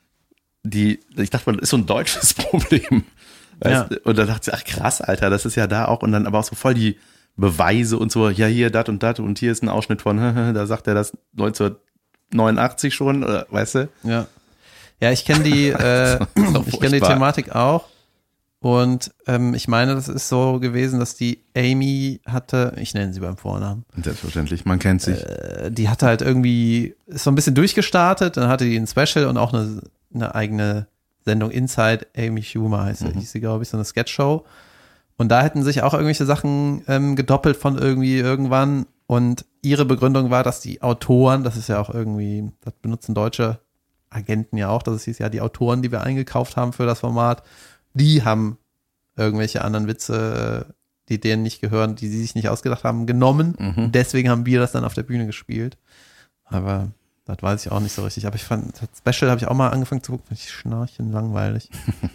die, ich dachte mal, das ist so ein deutsches Problem. Weißt du? Und dann dachte ich, ach krass, Alter, das ist ja da auch. Und dann aber auch so voll die Beweise und so, ja, hier, dat und dat und hier ist ein Ausschnitt von, da sagt er das neunzehnhundertneunundachtzig schon, oder, weißt du? Ja. Ja, ich kenne die, äh, doch ich kenne die furchtbar. Thematik auch. Und ähm, ich meine, das ist so gewesen, dass die Amy hatte, ich nenne sie beim Vornamen, Selbstverständlich, man kennt sich. äh, die hatte halt irgendwie, ist so ein bisschen durchgestartet, dann hatte die ein Special und auch eine, eine eigene Sendung Inside Amy Schumer heißt Mhm. hieß sie, glaube ich, so eine Sketchshow. Und da hätten sich auch irgendwelche Sachen ähm, gedoppelt von irgendwie irgendwann. Und ihre Begründung war, dass die Autoren, das ist ja auch irgendwie, das benutzen deutsche Agenten ja auch, dass es hieß ja, die Autoren, die wir eingekauft haben für das Format, die haben irgendwelche anderen Witze, die denen nicht gehören, die sie sich nicht ausgedacht haben, genommen. Mhm. Deswegen haben wir das dann auf der Bühne gespielt. Aber das weiß ich auch nicht so richtig. Aber ich fand, das Special habe ich auch mal angefangen zu gucken, fand ich schnarchen langweilig.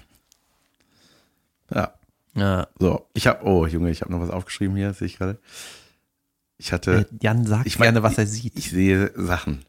Ja. Ja. So, ich habe, oh Junge, ich habe noch was aufgeschrieben hier, sehe ich gerade. Ich hatte, Äh, Jan sagt ich mein, gerne, was er sieht. ich sehe Sachen.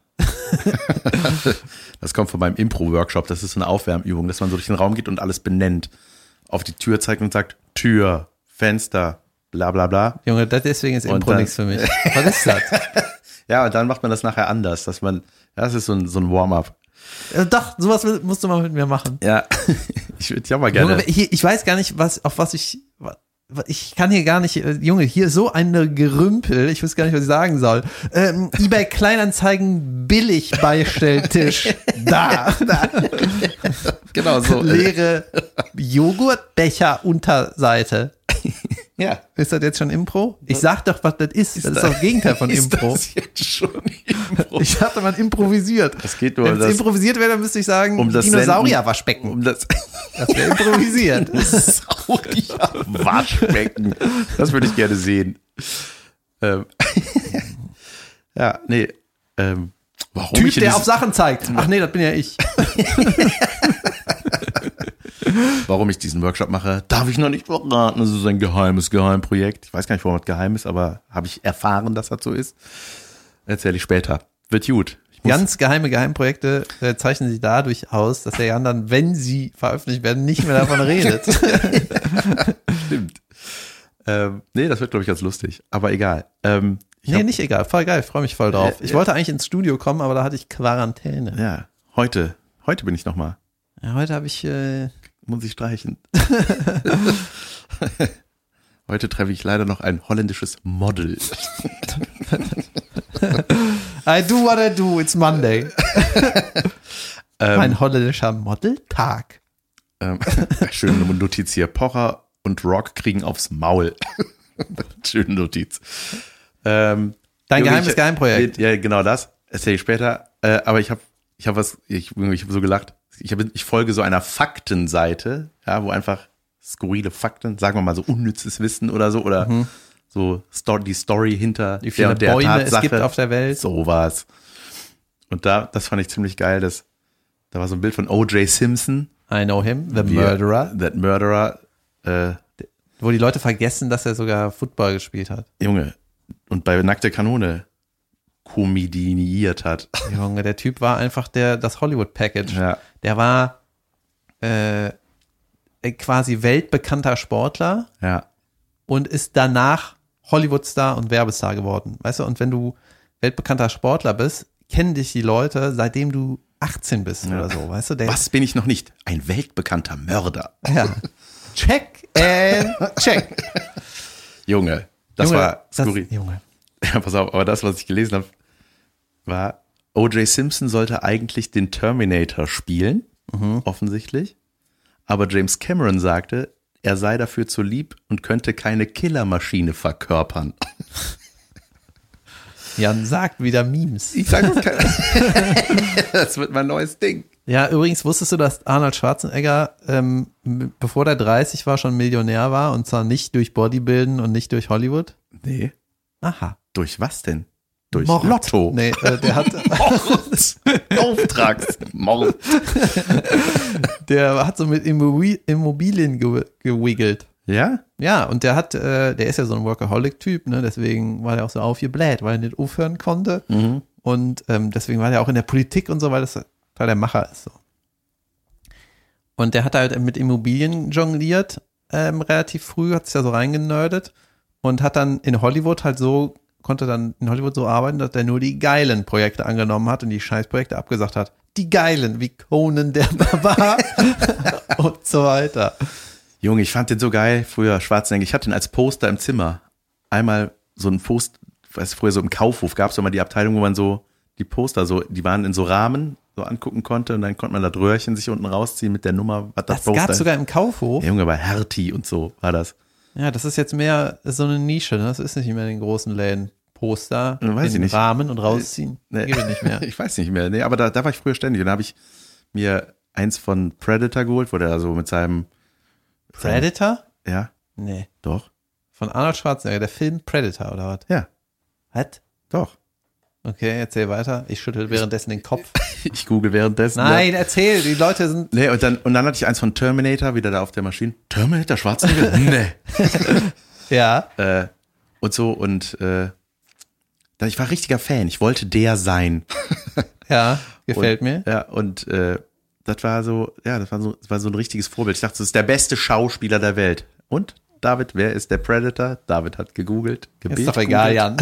Das kommt von meinem Impro-Workshop, das ist so eine Aufwärmübung, dass man so durch den Raum geht und alles benennt. Auf die Tür zeigt und sagt, Tür, Fenster, bla bla bla. Junge, das, deswegen ist Und Impro dann- nichts für mich. Was ist das? Ja, und dann macht man das nachher anders, dass man, ja, das ist so ein, so ein Warm-up. Äh, Doch, sowas musst du mal mit mir machen. Ja, ich würde ja mal gerne. Junge, hier, ich weiß gar nicht, was, auf was ich, wa- ich kann hier gar nicht, äh, Junge, hier so eine Gerümpel, ich weiß gar nicht, was ich sagen soll. Ähm, eBay Kleinanzeigen Billig-Beistelltisch. Da, da. Genau so. Leere Joghurtbecher Unterseite. Ja. Ist das jetzt schon Impro? Ich sag doch, was das ist. Das ist doch das Gegenteil von Ist Impro. das jetzt schon Impro? Ich dachte, man improvisiert. Es geht nur Wenn um es das, improvisiert wäre, dann müsste ich sagen, um das Dinosaurier-Waschbecken. um das Das wäre improvisiert. Waschbecken. Das würde ich gerne sehen. Ähm. Ja, nee. Ähm, warum Typ, ich in der dieses- auf Sachen zeigt. Ach nee, das bin ja ich. Warum ich diesen Workshop mache, darf ich noch nicht verraten. Das ist ein geheimes Geheimprojekt. Ich weiß gar nicht, warum das geheim ist, aber habe ich erfahren, dass das so ist. Erzähle ich später. Wird gut. Ich muss, Ganz geheime Geheimprojekte äh, zeichnen sich dadurch aus, dass der Jan dann, wenn sie veröffentlicht werden, nicht mehr davon redet. stimmt. Ähm, nee, das wird, glaube ich, ganz lustig. Aber egal. Ähm, ich Nee, hab, nicht egal. Voll geil. Ich freue mich voll drauf. Äh, Ich äh. wollte eigentlich ins Studio kommen, aber da hatte ich Quarantäne. Ja, heute. Heute bin ich nochmal. Ja, heute habe ich, äh, Muss ich streichen. Heute treffe ich leider noch ein holländisches Model. I do what I do, it's Monday. Ähm, Ein holländischer Modeltag. ähm, schöne Notiz hier. Pocher und Rock kriegen aufs Maul. Schöne Notiz. Ähm, Dein Junge, geheimes ich- Geheimprojekt. Ja, genau das. Erzähle ich später. Äh, aber ich habe ich hab was, ich, ich habe so gelacht. Ich, hab, ich folge so einer Faktenseite, ja, wo einfach skurrile Fakten, sagen wir mal so unnützes Wissen oder so, oder so Story, die Story hinter Wie viele der, der Bäume Tatsache. es gibt auf der Welt. So war's. Und da, das fand ich ziemlich geil, dass, da war so ein Bild von O J Simpson. I know him, the wie- murderer. That Murderer. Äh, Wo die Leute vergessen, dass er sogar Football gespielt hat. Junge, und bei Nackte Kanone komediniert hat. Junge, der Typ war einfach der, das Hollywood-Package. Ja. Der war äh, quasi weltbekannter Sportler Ja. und ist danach Hollywood-Star und Werbestar geworden. Weißt du, und wenn du weltbekannter Sportler bist, kennen dich die Leute, seitdem du achtzehn bist Ja. oder so, weißt du? Der, Was bin ich noch nicht? Ein weltbekannter Mörder. Ja. Check and check. Junge, das Junge, war skurril. Das, Junge. Ja, pass auf, aber das, was ich gelesen habe, war, O J Simpson sollte eigentlich den Terminator spielen, Mhm. offensichtlich. Aber James Cameron sagte, er sei dafür zu lieb und könnte keine Killermaschine verkörpern. Jan sagt wieder Memes. Ich sage das keiner. Das wird mein neues Ding. Ja, übrigens wusstest du, dass Arnold Schwarzenegger, ähm, m- bevor der dreißig war, schon Millionär war und zwar nicht durch Bodybuilden und nicht durch Hollywood? Nee. Aha. Durch was denn? Durch Mord. Lotto. Nee, äh, der hat, Mord. Auftragsmord. der hat so mit Immobil- Immobilien ge- gewiggelt. Ja? Ja, und der hat, äh, der ist ja so ein Workaholic-Typ, ne? Deswegen war der auch so aufgebläht, weil er nicht aufhören konnte. Mhm. Und ähm, deswegen war der auch in der Politik und so, weil das weil der Macher ist so. Und der hat halt mit Immobilien jongliert, ähm, relativ früh, hat sich ja so reingenördet und hat dann in Hollywood halt so, konnte dann in Hollywood so arbeiten, dass er nur die geilen Projekte angenommen hat und die Scheißprojekte abgesagt hat. Die geilen, wie Conan der Barbar und so weiter. Junge, ich fand den so geil, früher Schwarzenegger. Ich hatte ihn als Poster im Zimmer. Einmal so ein Post, weißt du, früher so im Kaufhof gab es immer die Abteilung, wo man so die Poster so, die waren in so Rahmen, so angucken konnte und dann konnte man das Röhrchen sich unten rausziehen mit der Nummer, was das, Das Poster gab es sogar im Kaufhof. Ja, Junge, bei Hertie und so war das. Ja, das ist jetzt mehr so eine Nische, ne? Das ist nicht mehr in den großen Läden. Poster Weiß in ich nicht. Rahmen und rausziehen. Nee. Geht nicht mehr. Ich weiß nicht mehr. Nee, aber da, da war ich früher ständig. Und da habe ich mir eins von Predator geholt, wo der so mit seinem Predator? Ja, Nee. doch. Von Arnold Schwarzenegger, der Film Predator, oder was? Ja, Was? doch. Okay, erzähl weiter. Ich schüttel währenddessen den Kopf. Ich google währenddessen. Nein, erzähl, die Leute sind. Nee, und dann, und dann hatte ich eins von Terminator, wieder da auf der Maschine. Terminator, Schwarzenegger? Nee. Ja. äh, und so, und äh, da- ich war richtiger Fan. Ich wollte der sein. Ja, gefällt und, mir. Ja, und äh, das war so, ja, das war so, das war so ein richtiges Vorbild. Ich dachte, das ist der beste Schauspieler der Welt. Und David, wer ist der Predator? David hat gegoogelt. Ist doch egal, Jan.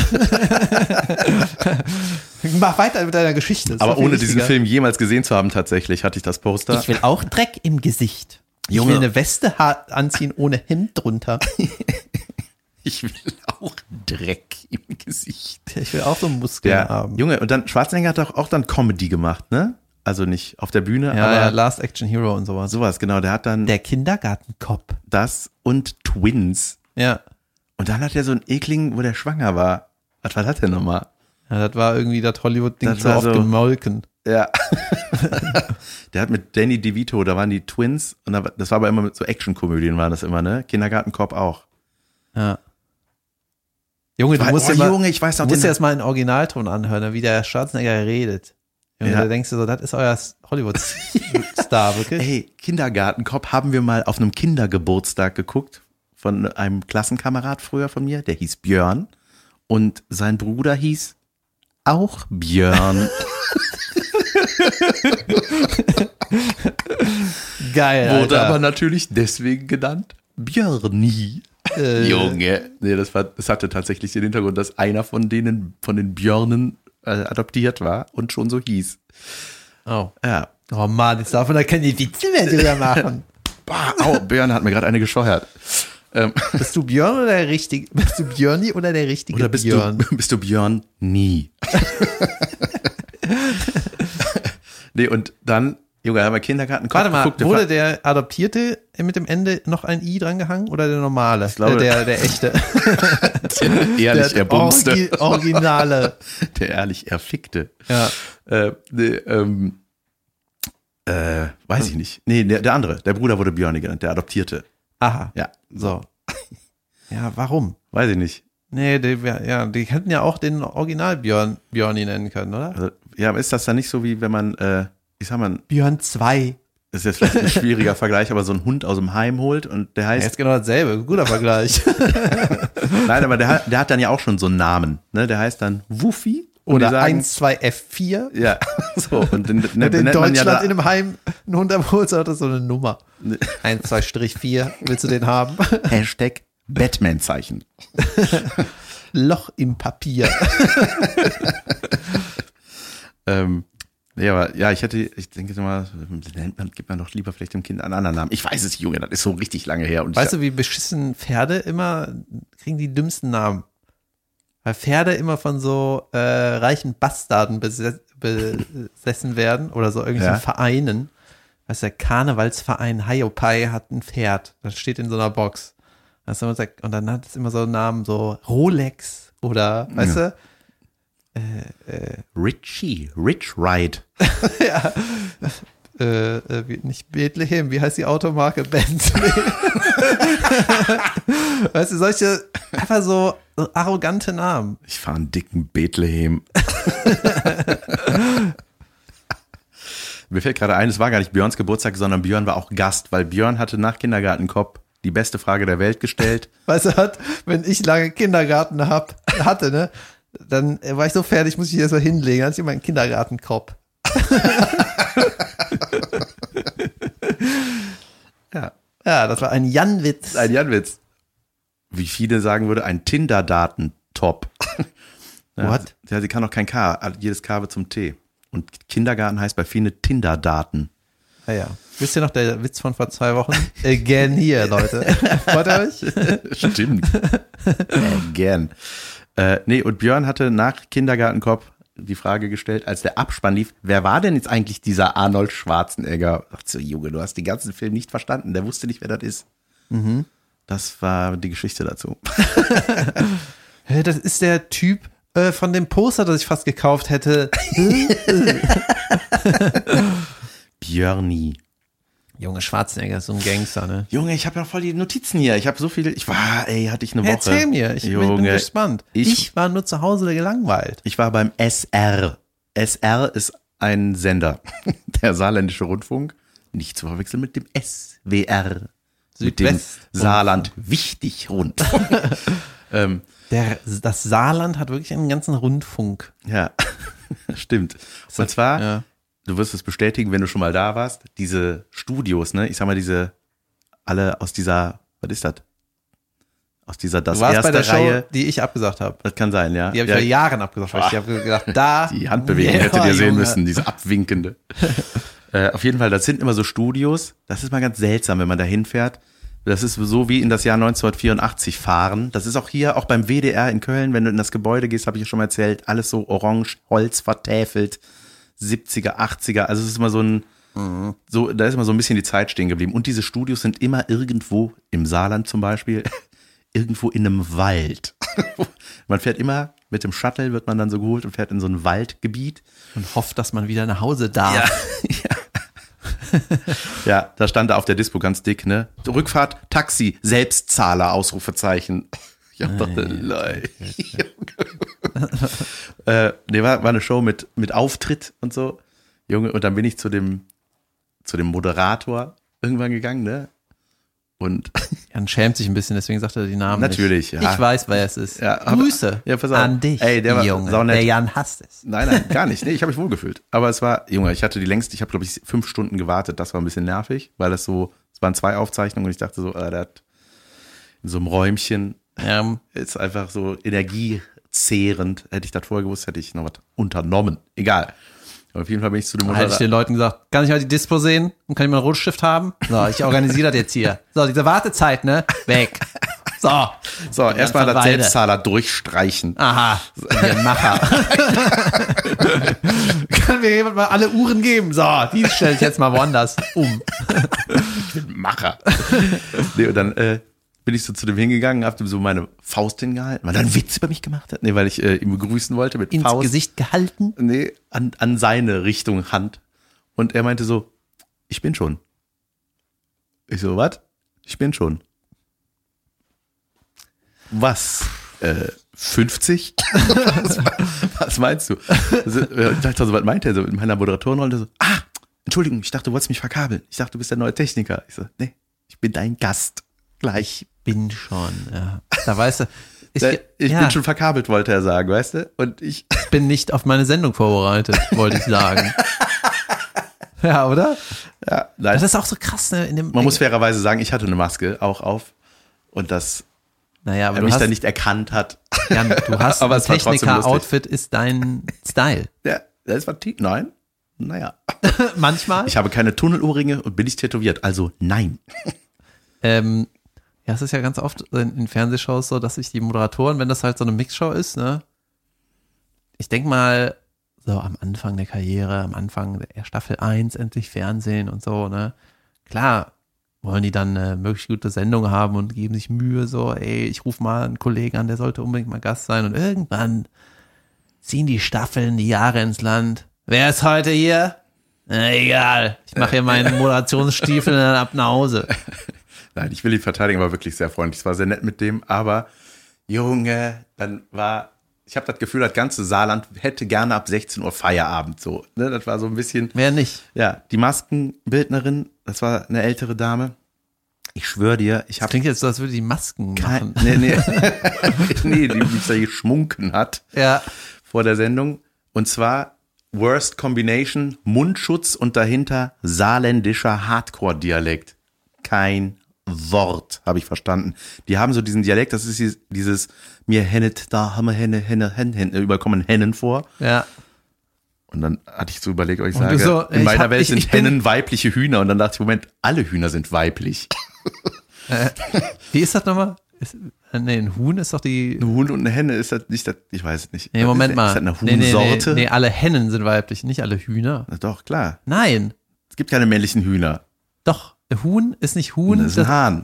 Mach weiter mit deiner Geschichte. Ist Aber doch viel ohne diesen wichtiger. Film jemals gesehen zu haben, tatsächlich, hatte ich das Poster. Ich will auch Dreck im Gesicht. Ich Junge. will eine Weste ha- anziehen ohne Hemd drunter. Ich will auch Dreck im Gesicht. Ich will auch so Muskeln Ja, haben. Junge, und dann Schwarzenegger hat doch auch dann Comedy gemacht, ne? Also nicht auf der Bühne, Ja, aber ja, Last Action Hero und sowas. sowas, genau. Der hat dann Der Kindergartenkopf. das und Twins. Ja. Und dann hat er so einen ekligen, wo der schwanger war. Was war das denn nochmal? Ja, das war irgendwie das Hollywood-Ding Das so war oft so- gemolken. Ja. Der hat mit Danny DeVito, da waren die Twins. Und da, das war aber immer mit so Actionkomödien, waren das immer, ne? Kindergartenkopf auch. Ja. Junge, du Weil- musst oh, dir mal, Junge, ich weiß noch du musst den- dir das mal in Originalton anhören, ne, wie der Schwarzenegger redet. Junge, Ja. da denkst du so, das ist euer Hollywood-Star, wirklich. Ey, Kindergartenkopf haben wir mal auf einem Kindergeburtstag geguckt von einem Klassenkamerad früher von mir, der hieß Björn und sein Bruder hieß auch Björn. Geil, Wurde Alter. aber natürlich deswegen genannt Björni. Äh, Junge. Nee, das, war, das hatte tatsächlich den Hintergrund, dass einer von denen, von den Björnen äh, adoptiert war und schon so hieß. Oh. Ja. Oh Mann, jetzt darf man da keine Witze mehr drüber machen. Bah, au, Björn hat mir gerade eine gescheuert. Ähm, Bist du Björn oder der richtige, bist du Björni oder der richtige oder bist Björn? du, bist du Björn? Nie. Nee, und dann, Junge, haben wir Kindergarten Warte mal, geguckt, der wurde war- der Adoptierte mit dem Ende noch ein I dran gehangen oder der normale? Ich glaube- äh, der, der echte. der ehrlich der erbumste. Orgi Originale. Der ehrlich erfickte. Ja. Äh, nee, ähm, äh, weiß ich nicht. Nee, der, der andere, der Bruder wurde Björni genannt, der Adoptierte. Aha. Ja, So. Ja, warum? weiß ich nicht. Nee, die, ja, die hätten ja auch den Original Björn, Björni nennen können, oder? Also, ja, aber ist das dann nicht so, wie wenn man, äh, ich sag mal, Björn zwei. Das ist jetzt vielleicht ein schwieriger Vergleich, aber so ein Hund aus dem Heim holt und der heißt. Ja, ist genau dasselbe, guter Vergleich. Nein, aber der hat, der hat dann ja auch schon so einen Namen. Ne? Der heißt dann Wuffi. Oder sagen, eins zwei F vier. Ja, so. Und in, ne, in Deutschland ja in einem Heim einen Hund abholst, hat das so eine Nummer. eins zwei vier, willst du den haben? Hashtag Batman-Zeichen. Loch im Papier. ähm, ja, aber ja, ich hätte, ich denke mal, man gibt man doch lieber vielleicht dem Kind einen anderen Namen. Ich weiß es, Junge, das ist so richtig lange her. Und weißt du, wie beschissen Pferde immer kriegen die dümmsten Namen? Weil Pferde immer von so äh, reichen Bastarden beses- besessen werden oder so irgendwelchen ja. Vereinen. Weißt du, der Karnevalsverein Hiopai hat ein Pferd. Das steht in so einer Box. Und dann hat es immer so einen Namen, so Rolex oder, weißt ja. du? Äh, äh, Richie, Rich Ride. ja. Äh, äh, wie, nicht Bethlehem, wie heißt die Automarke? Bentley. Weißt du, solche einfach so arrogante Namen. Ich fahre einen dicken Bethlehem. Mir fällt gerade ein, es war gar nicht Björns Geburtstag, sondern Björn war auch Gast, weil Björn hatte nach Kindergartenkopf die beste Frage der Welt gestellt. Weißt du, hat, wenn ich lange Kindergarten hab, hatte, ne, dann war ich so fertig, muss ich erst mal hinlegen, dann hatte ich immer einen Kindergartenkopf. ja. Ja, das war ein Janwitz. Ein Janwitz. Wie viele sagen würde, ein Tinder-Daten-Top. ja, What? Ja, sie kann auch kein K. Jedes K wird zum T. Und Kindergarten heißt bei vielen Tinder-Daten. Ja, ja. Wisst ihr noch der Witz von vor zwei Wochen? Again hier, Leute. Freut ihr euch? Stimmt. Again. Äh, nee, und Björn hatte nach Kindergartenkopf die Frage gestellt, als der Abspann lief, wer war denn jetzt eigentlich dieser Arnold Schwarzenegger? Ach so, Junge, du hast den ganzen Film nicht verstanden. Der wusste nicht, wer das ist. Mhm. Das war die Geschichte dazu. Das ist der Typ äh, von dem Poster, das ich fast gekauft hätte. Björni. Junge, Schwarzenegger ist so ein Gangster, ne? Junge, ich habe ja voll die Notizen hier. Ich habe so viele. Ich war, ey, hatte ich eine Woche. Erzähl mir, ich Junge, bin gespannt. Ich, ich war nur zu Hause gelangweilt. Ich war beim S R. S R ist ein Sender, der Saarländische Rundfunk. Nicht zu verwechseln mit dem S W R. Mit dem Saarland wichtig Rundfunk. ähm, Der, das Saarland hat wirklich einen ganzen Rundfunk. Ja, stimmt. Und zwar, ja. Du wirst es bestätigen, wenn du schon mal da warst, diese Studios, ne? Ich sag mal, diese, alle aus dieser, was ist das? Aus dieser das du warst erste bei der Reihe. Show, die ich abgesagt habe. Das kann sein, ja. Die habe ich ja. vor Jahren abgesagt, weil ich habe gedacht, da. Die Handbewegung ja, hättet ihr sehen Junge. müssen, diese abwinkende. äh, auf jeden Fall, das sind immer so Studios. Das ist mal ganz seltsam, wenn man da hinfährt. Das ist so wie in das Jahr neunzehnhundertvierundachtzig fahren. Das ist auch hier, auch beim W D R in Köln, wenn du in das Gebäude gehst, habe ich ja schon mal erzählt, alles so orange, Holz vertäfelt, siebziger, achtziger. Also es ist immer so ein, mhm. so, da ist immer so ein bisschen die Zeit stehen geblieben. Und diese Studios sind immer irgendwo, im Saarland zum Beispiel, irgendwo in einem Wald. Man fährt immer, mit dem Shuttle wird man dann so geholt und fährt in so ein Waldgebiet. Und hofft, dass man wieder nach Hause darf. Ja, ja. Ja, da stand da auf der Dispo ganz dick, ne? Rückfahrt, Taxi, Selbstzahler, Ausrufezeichen. Ich hab doch eine äh, nee, war, war eine Show mit, mit Auftritt und so. Junge, und dann bin ich zu dem, zu dem Moderator irgendwann gegangen, ne? Und Jan schämt sich ein bisschen, deswegen sagt er die Namen natürlich, nicht. Ja. Ich weiß, wer es ist. Ja, aber, Grüße ja, pass auf. an dich, Ey, der war Junge. saunett. Der Jan hasst es. Nein, nein, gar nicht. Nee, ich habe mich wohlgefühlt. Aber es war, Junge, ich hatte die längste, ich habe, glaube ich, fünf Stunden gewartet. Das war ein bisschen nervig, weil das so, es waren zwei Aufzeichnungen und ich dachte so, äh, der hat in so einem Räumchen Ja. ist einfach so energiezehrend. Hätte ich das vorher gewusst, hätte ich noch was unternommen. Egal. Aber auf jeden Fall bin ich zu dem Da hätte ich den Leuten gesagt, kann ich mal die Dispo sehen und kann ich mal einen Rotstift haben? So, ich organisiere das jetzt hier. So, diese Wartezeit, ne? Weg. So. So, erstmal das Selbstzahler durchstreichen. Aha, der Macher. Kann mir jemand mal alle Uhren geben? So, die stelle ich jetzt mal woanders um. Ich bin Macher. Nee, und dann äh, bin ich so zu dem hingegangen, hab ihm so meine Faust hingehalten, weil er einen Witz über mich gemacht hat. Nee, weil ich äh, ihm begrüßen wollte mit Ins Faust. Gesicht gehalten? Nee, an, an seine Richtung Hand. Und er meinte so, ich bin schon. Ich so, was? Ich bin schon. Was? Äh, fünfzig? was, was meinst du? Also, ich dachte so, was meint er so? In meiner Moderatorenrolle so, ah, Entschuldigung, ich dachte, du wolltest mich verkabeln. Ich dachte, du bist der neue Techniker. Ich so, nee, ich bin dein Gast. Gleich. Bin schon, ja. Da weißt du, ich, Da, ich ja, bin schon verkabelt, wollte er sagen, weißt du? Und ich. bin nicht auf meine Sendung vorbereitet, wollte ich sagen. Ja, oder? Ja, nein. Das ist auch so krass, ne? In dem, Man muss fairerweise sagen, ich hatte eine Maske auch auf. Und dass naja, aber er du mich hast, dann nicht erkannt hat. Jan, du hast Aber ein es war trotzdem Techniker-Outfit ist dein Style. Ja, das war tief. Nein. Naja. Manchmal. Ich habe keine Tunnelohrringe und bin nicht tätowiert. Also nein. Ähm, ja, es ist ja ganz oft in, in Fernsehshows so, dass sich die Moderatoren, wenn das halt so eine Mixshow ist, ne, ich denke mal, so am Anfang der Karriere, am Anfang der Staffel eins, endlich Fernsehen und so, ne, klar wollen die dann eine möglichst gute Sendung haben und geben sich Mühe, so, ey, ich rufe mal einen Kollegen an, der sollte unbedingt mal Gast sein und irgendwann ziehen die Staffeln, die Jahre ins Land. Wer ist heute hier? Na, egal, ich mache hier meinen Moderationsstiefel und dann ab nach Hause. Nein, ich will ihn verteidigen, war wirklich sehr freundlich. Es war sehr nett mit dem, aber Junge, dann war, ich habe das Gefühl, das ganze Saarland hätte gerne ab sechzehn Uhr Feierabend so. Ne? Das war so ein bisschen. Wer nicht? Ja, die Maskenbildnerin, das war eine ältere Dame. Ich schwöre dir, ich habe Klingt jetzt so, als würde die Masken kein, machen. nee, nee, nee, die mich da geschmunken hat Ja. vor der Sendung. Und zwar Worst Combination, Mundschutz und dahinter saarländischer Hardcore-Dialekt. Kein Wort, habe ich verstanden. Die haben so diesen Dialekt, das ist dieses, mir hennet, da haben wir Henne, Henne, Henne, Henne, überall kommen Hennen vor. Ja. Und dann hatte ich so überlegt, ob ich Und sage, du so, in ich meiner hab- Welt ich- sind ich bin- Hennen weibliche Hühner. Und dann dachte ich, Moment, alle Hühner sind weiblich. Äh, wie ist das nochmal? Ist, äh, nee, ein Huhn ist doch die. Ein Huhn und eine Henne ist das nicht, das, ich weiß es nicht. Nee, Moment ist, mal. Ist das eine nee, nee, Huhnsorte? nee, nee, alle Hennen sind weiblich, nicht alle Hühner. Na doch, klar. Nein. Es gibt keine männlichen Hühner. Doch, Huhn ist nicht Huhn. Das ist ein Das Hahn.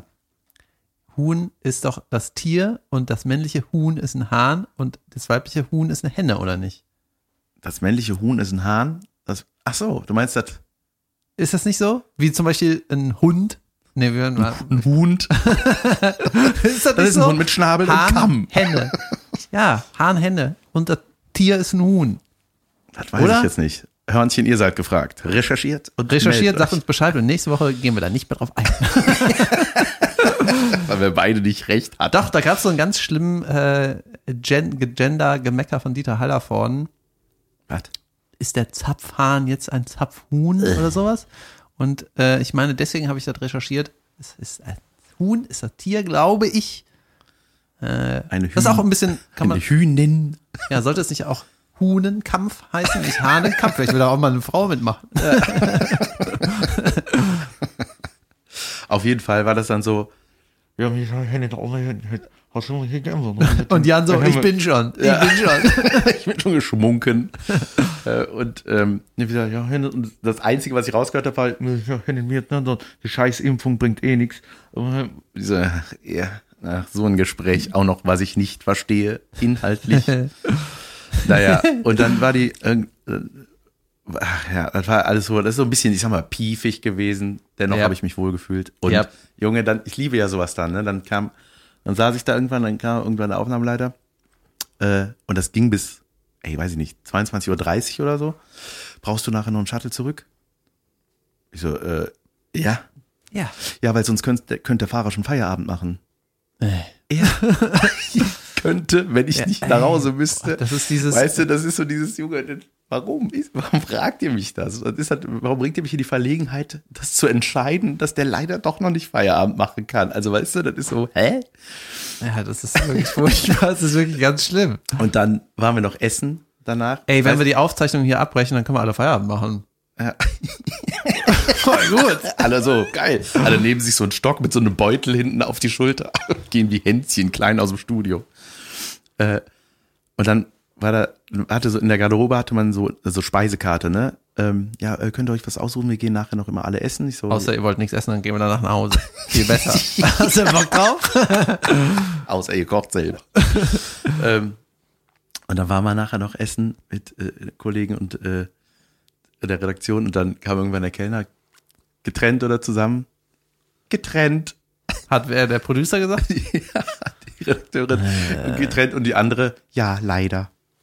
Huhn ist doch das Tier und das männliche Huhn ist ein Hahn und das weibliche Huhn ist eine Henne, oder nicht? Das männliche Huhn ist ein Hahn. Das, ach so, du meinst das? Ist das nicht so? Wie zum Beispiel ein Hund? Nee, wir hören mal. Ein Hund. Ist das Das ist ein Hund mit Schnabel und Kamm. Hahn, Henne. Ja, Hahn, Henne. Und das Tier ist ein Huhn. Das weiß Oder? ich jetzt nicht. Hörnchen, ihr seid gefragt. Recherchiert und Recherchiert, meldet sagt euch. uns Bescheid und nächste Woche gehen wir da nicht mehr drauf ein. Weil wir beide nicht recht hatten. Doch, da gab es so einen ganz schlimmen äh, Gen Gender-Gemecker von Dieter Hallervorden. Was? Ist der Zapfhahn jetzt ein Zapfhuhn oder sowas? Und äh, ich meine, deswegen habe ich das recherchiert. Es ist ein Huhn, ist das Tier, glaube ich. Äh, Eine das ist auch ein bisschen, kann Eine man, Hühnin. ja, sollte es nicht auch Huhnenkampf heißen, nicht Hahnenkampf? Vielleicht will da auch mal eine Frau mitmachen. Auf jeden Fall war das dann so. Ja, ich hätte auch hast du hier gern. Und Jan so, ich bin schon, ich Ja. bin schon. Ich bin schon geschmunken. Äh, und ähm, Ja, wieder, ja, Henne, und das Einzige, was ich rausgehört habe, war halt, ja, Henne mir, ne, die scheiß Impfung bringt eh nichts. diese, ja, ach, so ein Gespräch auch noch, was ich nicht verstehe, inhaltlich. Naja, und dann war die, äh, ach ja, das war alles so, das ist so ein bisschen, ich sag mal, piefig gewesen. Dennoch Ja. habe ich mich wohl gefühlt. Und Ja. Junge, dann, ich liebe ja sowas dann, ne? Dann kam, dann saß ich da irgendwann, dann kam irgendwann der Aufnahmeleiter. Äh, und das ging bis, ey, weiß ich nicht, zweiundzwanzig Uhr dreißig oder so. Brauchst du nachher noch einen Shuttle zurück? Ich so, äh, ja. Ja. Ja, weil sonst könnte, könnte der Fahrer schon Feierabend machen. Äh. Ja. könnte, wenn ich nicht nach Hause müsste. Das ist dieses, Weißt du, das ist so dieses Junge, warum? Warum fragt ihr mich das? Das ist halt, warum bringt ihr mich in die Verlegenheit, das zu entscheiden, dass der leider doch noch nicht Feierabend machen kann? Also weißt du, das ist so, hä? ja, das ist wirklich furchtbar, das ist wirklich ganz schlimm. Und dann waren wir noch essen danach. Ey, wenn Weißt- wir die Aufzeichnung hier abbrechen, dann können wir alle Feierabend machen. Ja. Voll gut. Alle so, geil. Alle nehmen sich so einen Stock mit so einem Beutel hinten auf die Schulter und gehen wie Hänschen klein aus dem Studio. Äh, und dann war da, hatte so in der Garderobe hatte man so, so Speisekarte, ne? Ähm, ja, äh, könnt ihr euch was aussuchen? Wir gehen nachher noch immer alle essen. Ich so, Außer ihr wollt nichts essen, dann gehen wir danach nach Hause. Viel besser. Hast du Bock drauf? außer ihr kocht selber. ähm, und dann waren wir nachher noch essen mit äh, Kollegen und äh, der Redaktion und dann kam irgendwann der Kellner, getrennt oder zusammen? Getrennt. Hat wer der Producer gesagt? Ja, die Redakteurin getrennt und die andere, ja, leider.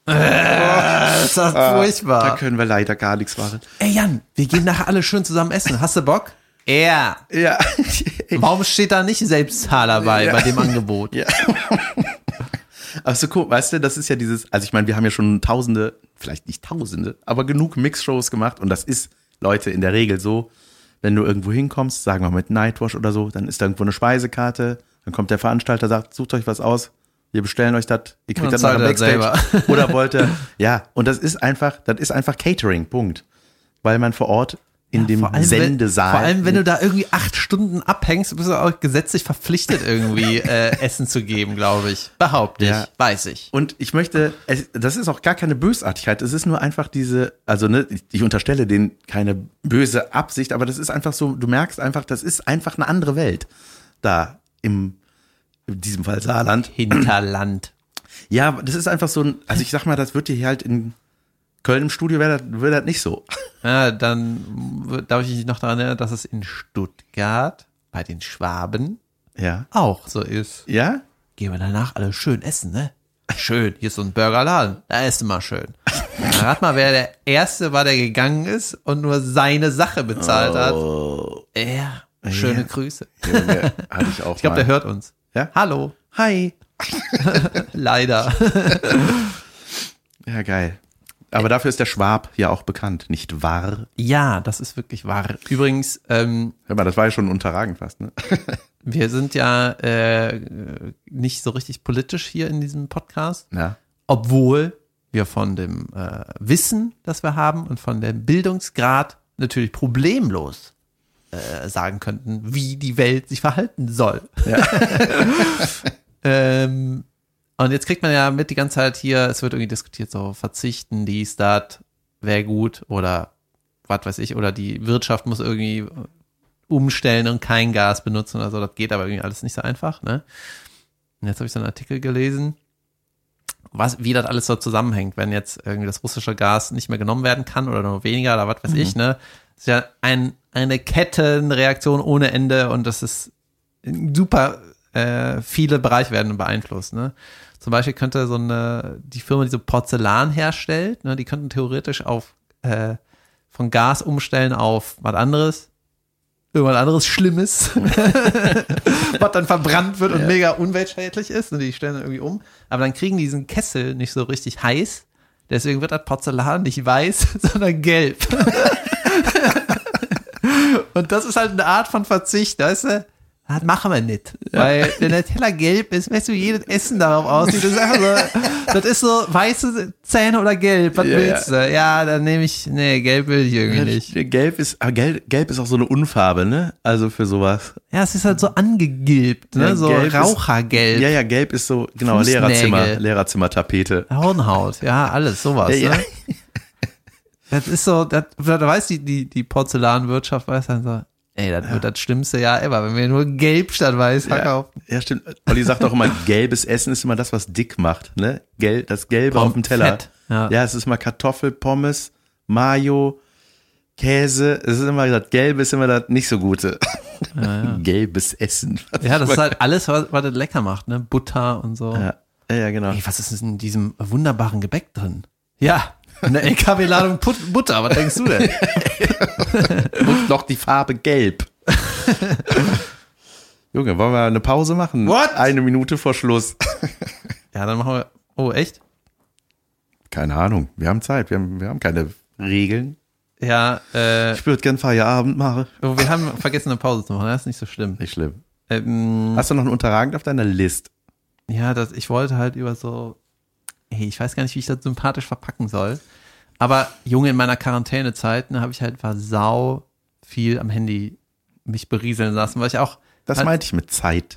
Äh, ist das Da furchtbar. können wir leider gar nichts machen. Ey Jan, wir gehen nachher alle schön zusammen essen. Hast du Bock? Ja. Ja. Warum steht da nicht Selbstzahler bei, Ja. bei dem Angebot? Ja. Aber so cool, weißt du, das ist ja dieses, also ich meine, wir haben ja schon tausende, vielleicht nicht tausende, aber genug Mixshows gemacht und das ist, Leute, in der Regel so, wenn du irgendwo hinkommst, sagen wir mit Nightwash oder so, dann ist da irgendwo eine Speisekarte, dann kommt der Veranstalter, sagt, sucht euch was aus, wir bestellen euch das, ihr kriegt Und das zahlt nachher das Backstage. selber. Oder wollt ihr, ja, und das ist einfach, das ist einfach Catering, Punkt. Weil man vor Ort in dem Vor allem, Sendesaal. Wenn, vor allem, wenn du da irgendwie acht Stunden abhängst, bist du auch gesetzlich verpflichtet, irgendwie äh, Essen zu geben, glaube ich. Behaupte ich, Ja. weiß ich. Und ich möchte, es, das ist auch gar keine Bösartigkeit, es ist nur einfach diese, also ne, ich, ich unterstelle denen keine böse Absicht, aber das ist einfach so, du merkst einfach, das ist einfach eine andere Welt da im, in diesem Fall Saarland. Hinterland. Ja, das ist einfach so ein, also ich sag mal, das wird dir hier halt in Köln im Studio wäre das, wäre das nicht so. Ja, dann darf ich dich noch daran erinnern, dass es in Stuttgart bei den Schwaben Ja. auch so ist. Ja? Gehen wir danach alle schön essen, ne? Schön, hier ist so ein Burgerladen, da essen wir schön. Na, rat mal, wer der Erste war, der gegangen ist und nur seine Sache bezahlt hat. Oh, Ja, schöne Ja. Grüße. Junge, hatte ich auch Ich glaube, mal. der hört uns. Ja? Hallo. Hi. Leider. Ja, geil. Aber dafür ist der Schwab ja auch bekannt, nicht wahr? Ja, das ist wirklich wahr. Übrigens, ähm, Hör mal, das war ja schon unterragend fast, ne? wir sind ja äh, nicht so richtig politisch hier in diesem Podcast, Ja. obwohl wir von dem äh, Wissen, das wir haben und von dem Bildungsgrad natürlich problemlos äh, sagen könnten, wie die Welt sich verhalten soll. Ja. ähm, und jetzt kriegt man ja mit die ganze Zeit hier, es wird irgendwie diskutiert, so verzichten, dies, das, wäre gut oder was weiß ich, oder die Wirtschaft muss irgendwie umstellen und kein Gas benutzen oder so, das geht aber irgendwie alles nicht so einfach, ne? Und jetzt habe ich so einen Artikel gelesen, was, wie das alles so zusammenhängt, wenn jetzt irgendwie das russische Gas nicht mehr genommen werden kann oder nur weniger oder was weiß ich, ne? Das ist ja ein, eine Kettenreaktion ohne Ende und das ist super, äh, viele Bereiche werden beeinflusst, ne? Zum Beispiel könnte so eine, die Firma, die so Porzellan herstellt, ne, die könnten theoretisch auf, äh, von Gas umstellen auf was anderes, irgendwas anderes Schlimmes, was dann verbrannt wird und Ja. mega umweltschädlich ist und die stellen dann irgendwie um, aber dann kriegen die diesen Kessel nicht so richtig heiß, deswegen wird das Porzellan nicht weiß, sondern gelb. Und das ist halt eine Art von Verzicht, weißt du? Das machen wir nicht. Weil, wenn der Teller gelb ist, weißt du, wie jedes Essen darauf aussieht. Das ist einfach so, das ist so weiße Zähne oder gelb. Was Ja, willst du? Ja, dann nehme ich, nee, gelb will ich irgendwie nicht. Gelb ist, aber gelb, gelb ist auch so eine Unfarbe, ne? Also für sowas. Ja, es ist halt so angegilbt, ne? Ja, So gelb ist- Rauchergelb. Ja, ja, gelb ist so, genau, Fußnägel. Lehrerzimmer, Lehrerzimmertapete. Hornhaut, ja, alles, sowas, Ja, ja. ne? Das ist so, das, da weiß die, die, die Porzellanwirtschaft, weiß dann so, ey, das wird das schlimmste Jahr ever, wenn wir nur gelb statt weiß verkaufen. Ja, stimmt. Olli sagt auch immer, gelbes Essen ist immer das, was dick macht, ne? Gelb, das Gelbe Pom- auf dem Teller. Fett, ja. ja, es ist immer Kartoffel, Pommes, Mayo, Käse. Es ist immer das Gelbe ist immer das nicht so Gute. Gelbes Essen. Ja, das ist halt alles, was, was das lecker macht, ne? Butter und so. Ja, ja, ja, genau. Ey, was ist in diesem wunderbaren Gebäck drin? Ja, eine L K W-Ladung Put- Butter, was denkst du denn? Und noch die Farbe Gelb. Junge, wollen wir eine Pause machen? What? Eine Minute vor Schluss. Ja, dann machen wir, oh, echt? Keine Ahnung. Wir haben Zeit. Wir haben, wir haben keine Regeln. Ja, äh, Ich würde gern Feierabend machen. oh, wir haben vergessen, eine Pause zu machen, das ist nicht so schlimm. Nicht schlimm. Ähm, Hast du noch ein Unterragend auf deiner List? Ja, das, ich wollte halt über so, hey, ich weiß gar nicht, wie ich das sympathisch verpacken soll. Aber Junge, in meiner Quarantänezeit, ne, habe ich halt war sau viel am Handy mich berieseln lassen, weil ich auch, Das Halt- meinte ich mit Zeit.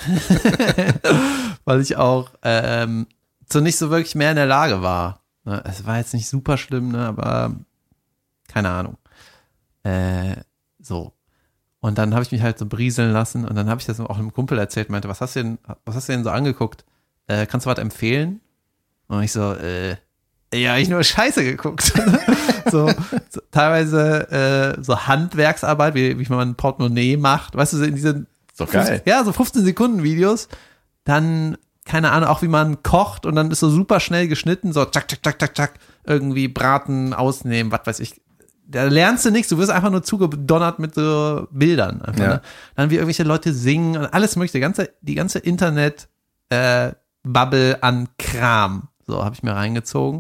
weil ich auch ähm, so nicht so wirklich mehr in der Lage war. Ne, es war jetzt nicht super schlimm, ne, aber keine Ahnung. Äh, so. Und dann habe ich mich halt so berieseln lassen und dann habe ich das auch einem Kumpel erzählt, meinte, was hast du denn, was hast du denn so angeguckt? Äh, kannst du was empfehlen? Und ich so, äh, ja, ich nur Scheiße geguckt. so, so teilweise äh, so Handwerksarbeit, wie, wie man ein Portemonnaie macht, weißt du, so in diesen Ist doch geil. ja, so fünfzehn Sekunden Videos. Dann keine Ahnung, auch wie man kocht und dann ist so super schnell geschnitten, so tschak, tschak, tschak, tschak, tschak, irgendwie braten, ausnehmen, was weiß ich. Da lernst du nichts, du wirst einfach nur zugedonnert mit so Bildern. Einfach, Ja. ne? Dann wie irgendwelche Leute singen und alles mögliche, die ganze, die ganze Internet äh, Bubble an Kram. So, habe ich mir reingezogen.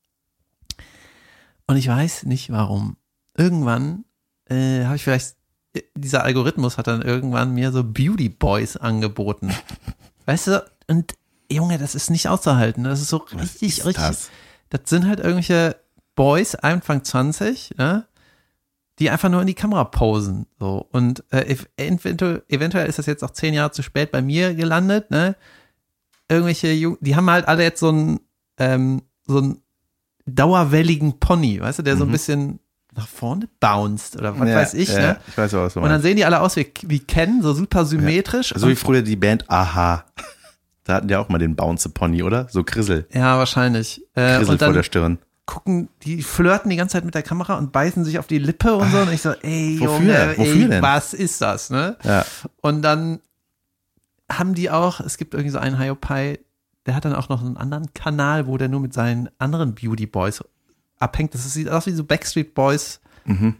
Und ich weiß nicht warum. Irgendwann äh, habe ich vielleicht, dieser Algorithmus hat dann irgendwann mir so Beauty Boys angeboten. Weißt du, und Junge, das ist nicht auszuhalten. Das ist so richtig, ist richtig. das? Das sind halt irgendwelche Boys, Anfang zwanzig, ne? Die einfach nur in die Kamera posen. So. Und äh, eventuell, eventuell ist das jetzt auch zehn Jahre zu spät bei mir gelandet, ne? Irgendwelche Jungen, die haben halt alle jetzt so einen, ähm, so einen dauerwelligen Pony, weißt du, der so ein bisschen nach vorne bounced oder was Ja, weiß ich, ja, ne? Ich weiß auch, was du Und dann meinst. sehen die alle aus wie, wie Ken, so super symmetrisch. So wie Und, früher die Band Aha. Da hatten die auch mal den Bounce Pony, oder? So Krissel. ja, wahrscheinlich. Äh, Krissel und vor dann der Stirn. gucken, die flirten die ganze Zeit mit der Kamera und beißen sich auf die Lippe und so. Und ich so, ey, Wofür? Junge, Wofür ey, denn? was ist das, ne? Ja. Und dann haben die auch, es gibt irgendwie so einen Hiopai, der hat dann auch noch einen anderen Kanal, wo der nur mit seinen anderen Beauty Boys abhängt. Das sieht aus wie so Backstreet Boys. Mhm.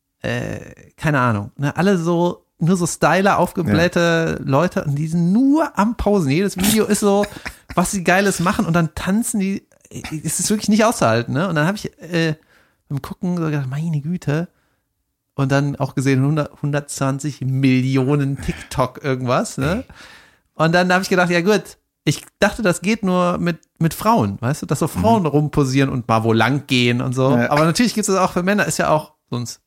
Äh, keine Ahnung. Ne? Alle so, nur so Styler, aufgeblähte Leute und die sind nur am Pausen. Jedes Video ist so, was sie Geiles machen und dann tanzen die. Es ist wirklich nicht auszuhalten, ne? Und dann habe ich äh, beim Gucken so gedacht, meine Güte. Und dann auch gesehen, hundert, hundertzwanzig Millionen TikTok irgendwas, ne? Und dann habe ich gedacht, ja gut, ich dachte, das geht nur mit, mit Frauen, weißt du, dass so Frauen mhm. rumposieren und mal wo lang gehen und so. Ja. Aber natürlich gibt es das auch für Männer, ist ja auch sonst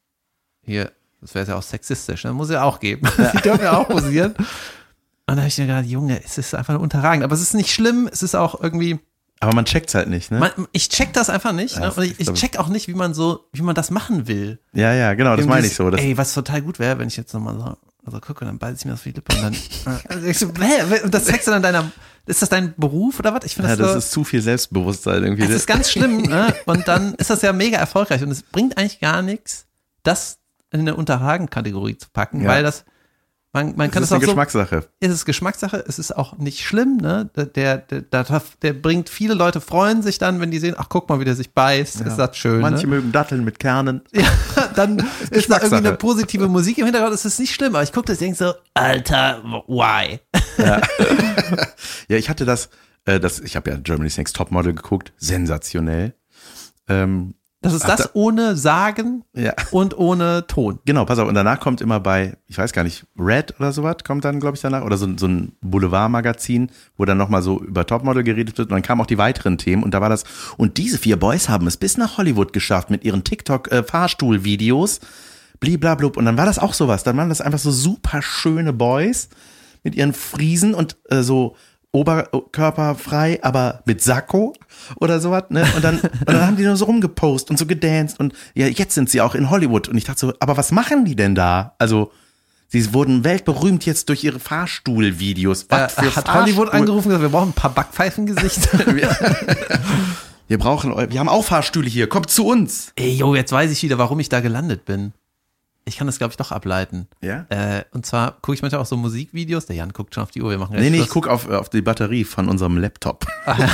hier, das wäre ja auch sexistisch, ne? Muss ja auch geben. Ja. Die dürfen ja auch posieren. Und dann habe ich mir gedacht, Junge, es ist einfach nur unterragend. Aber es ist nicht schlimm, es ist auch irgendwie. Aber man checkt's halt nicht, ne? Man, ich check das einfach nicht. Ja, ne? Und ich, ich check auch nicht, wie man so, wie man das machen will. Ja, ja, genau, das Irgendwie meine ich so. Das ey, was total gut wäre, wenn ich jetzt nochmal so, also gucke, dann beißt ich mir das auf die Lippe und dann, also ich so, hä? Und das zeigst du dann deiner, ist das dein Beruf oder was? Ich finde ja, das, das so, ist zu viel Selbstbewusstsein irgendwie. das ist ganz schlimm, ne? Und dann ist das ja mega erfolgreich und es bringt eigentlich gar nichts, das in eine Unterhagen-Kategorie zu packen, Ja. weil das, man, man kann das das ist auch eine Geschmackssache. so, es ist Geschmackssache, es ist auch nicht schlimm, ne? Der, der, der, der, der bringt, viele Leute freuen sich dann, wenn die sehen, ach, guck mal, wie der sich beißt, Ja. ist das schön, Manche ne? mögen Datteln mit Kernen. Ja, dann ist da irgendwie Geschmackssache. eine positive Musik im Hintergrund, das ist nicht schlimm, aber ich gucke das und denke so, Alter, why? Ja, ja ich hatte das, äh, das ich habe ja Germany's Next Topmodel geguckt, sensationell. Ähm, Das ist Ach, das da- ohne Sagen ja, und ohne Ton. genau, pass auf. Und danach kommt immer bei, ich weiß gar nicht, Red oder sowas, kommt dann, glaube ich, danach. Oder so, so ein Boulevardmagazin, wo dann nochmal so über Topmodel geredet wird. Und dann kamen auch die weiteren Themen. Und da war das, und diese vier Boys haben es bis nach Hollywood geschafft mit ihren TikTok-Fahrstuhl-Videos. Bliblablub. Und dann war das auch sowas. Dann waren das einfach so super schöne Boys mit ihren Friesen und äh, so oberkörperfrei, aber mit Sakko oder sowas, ne? Und dann, und dann haben die nur so rumgepostet und so gedanced und ja, jetzt sind sie auch in Hollywood. Und ich dachte so, aber was machen die denn da? Also, sie wurden weltberühmt jetzt durch ihre Fahrstuhlvideos. Äh, Was für hat Hollywood Fahrstuhl- angerufen und gesagt, wir brauchen ein paar Backpfeifengesichter. wir, wir brauchen, eu- wir haben auch Fahrstühle hier, kommt zu uns. Ey, jo, jetzt weiß ich wieder, warum ich da gelandet bin. Ich kann das, glaube ich, doch ableiten. Ja? Äh, und zwar gucke ich manchmal auch so Musikvideos. Der Jan guckt schon auf die Uhr, wir machen Nee, jetzt nee, ich Schluss. gucke auf, auf die Batterie von unserem Laptop.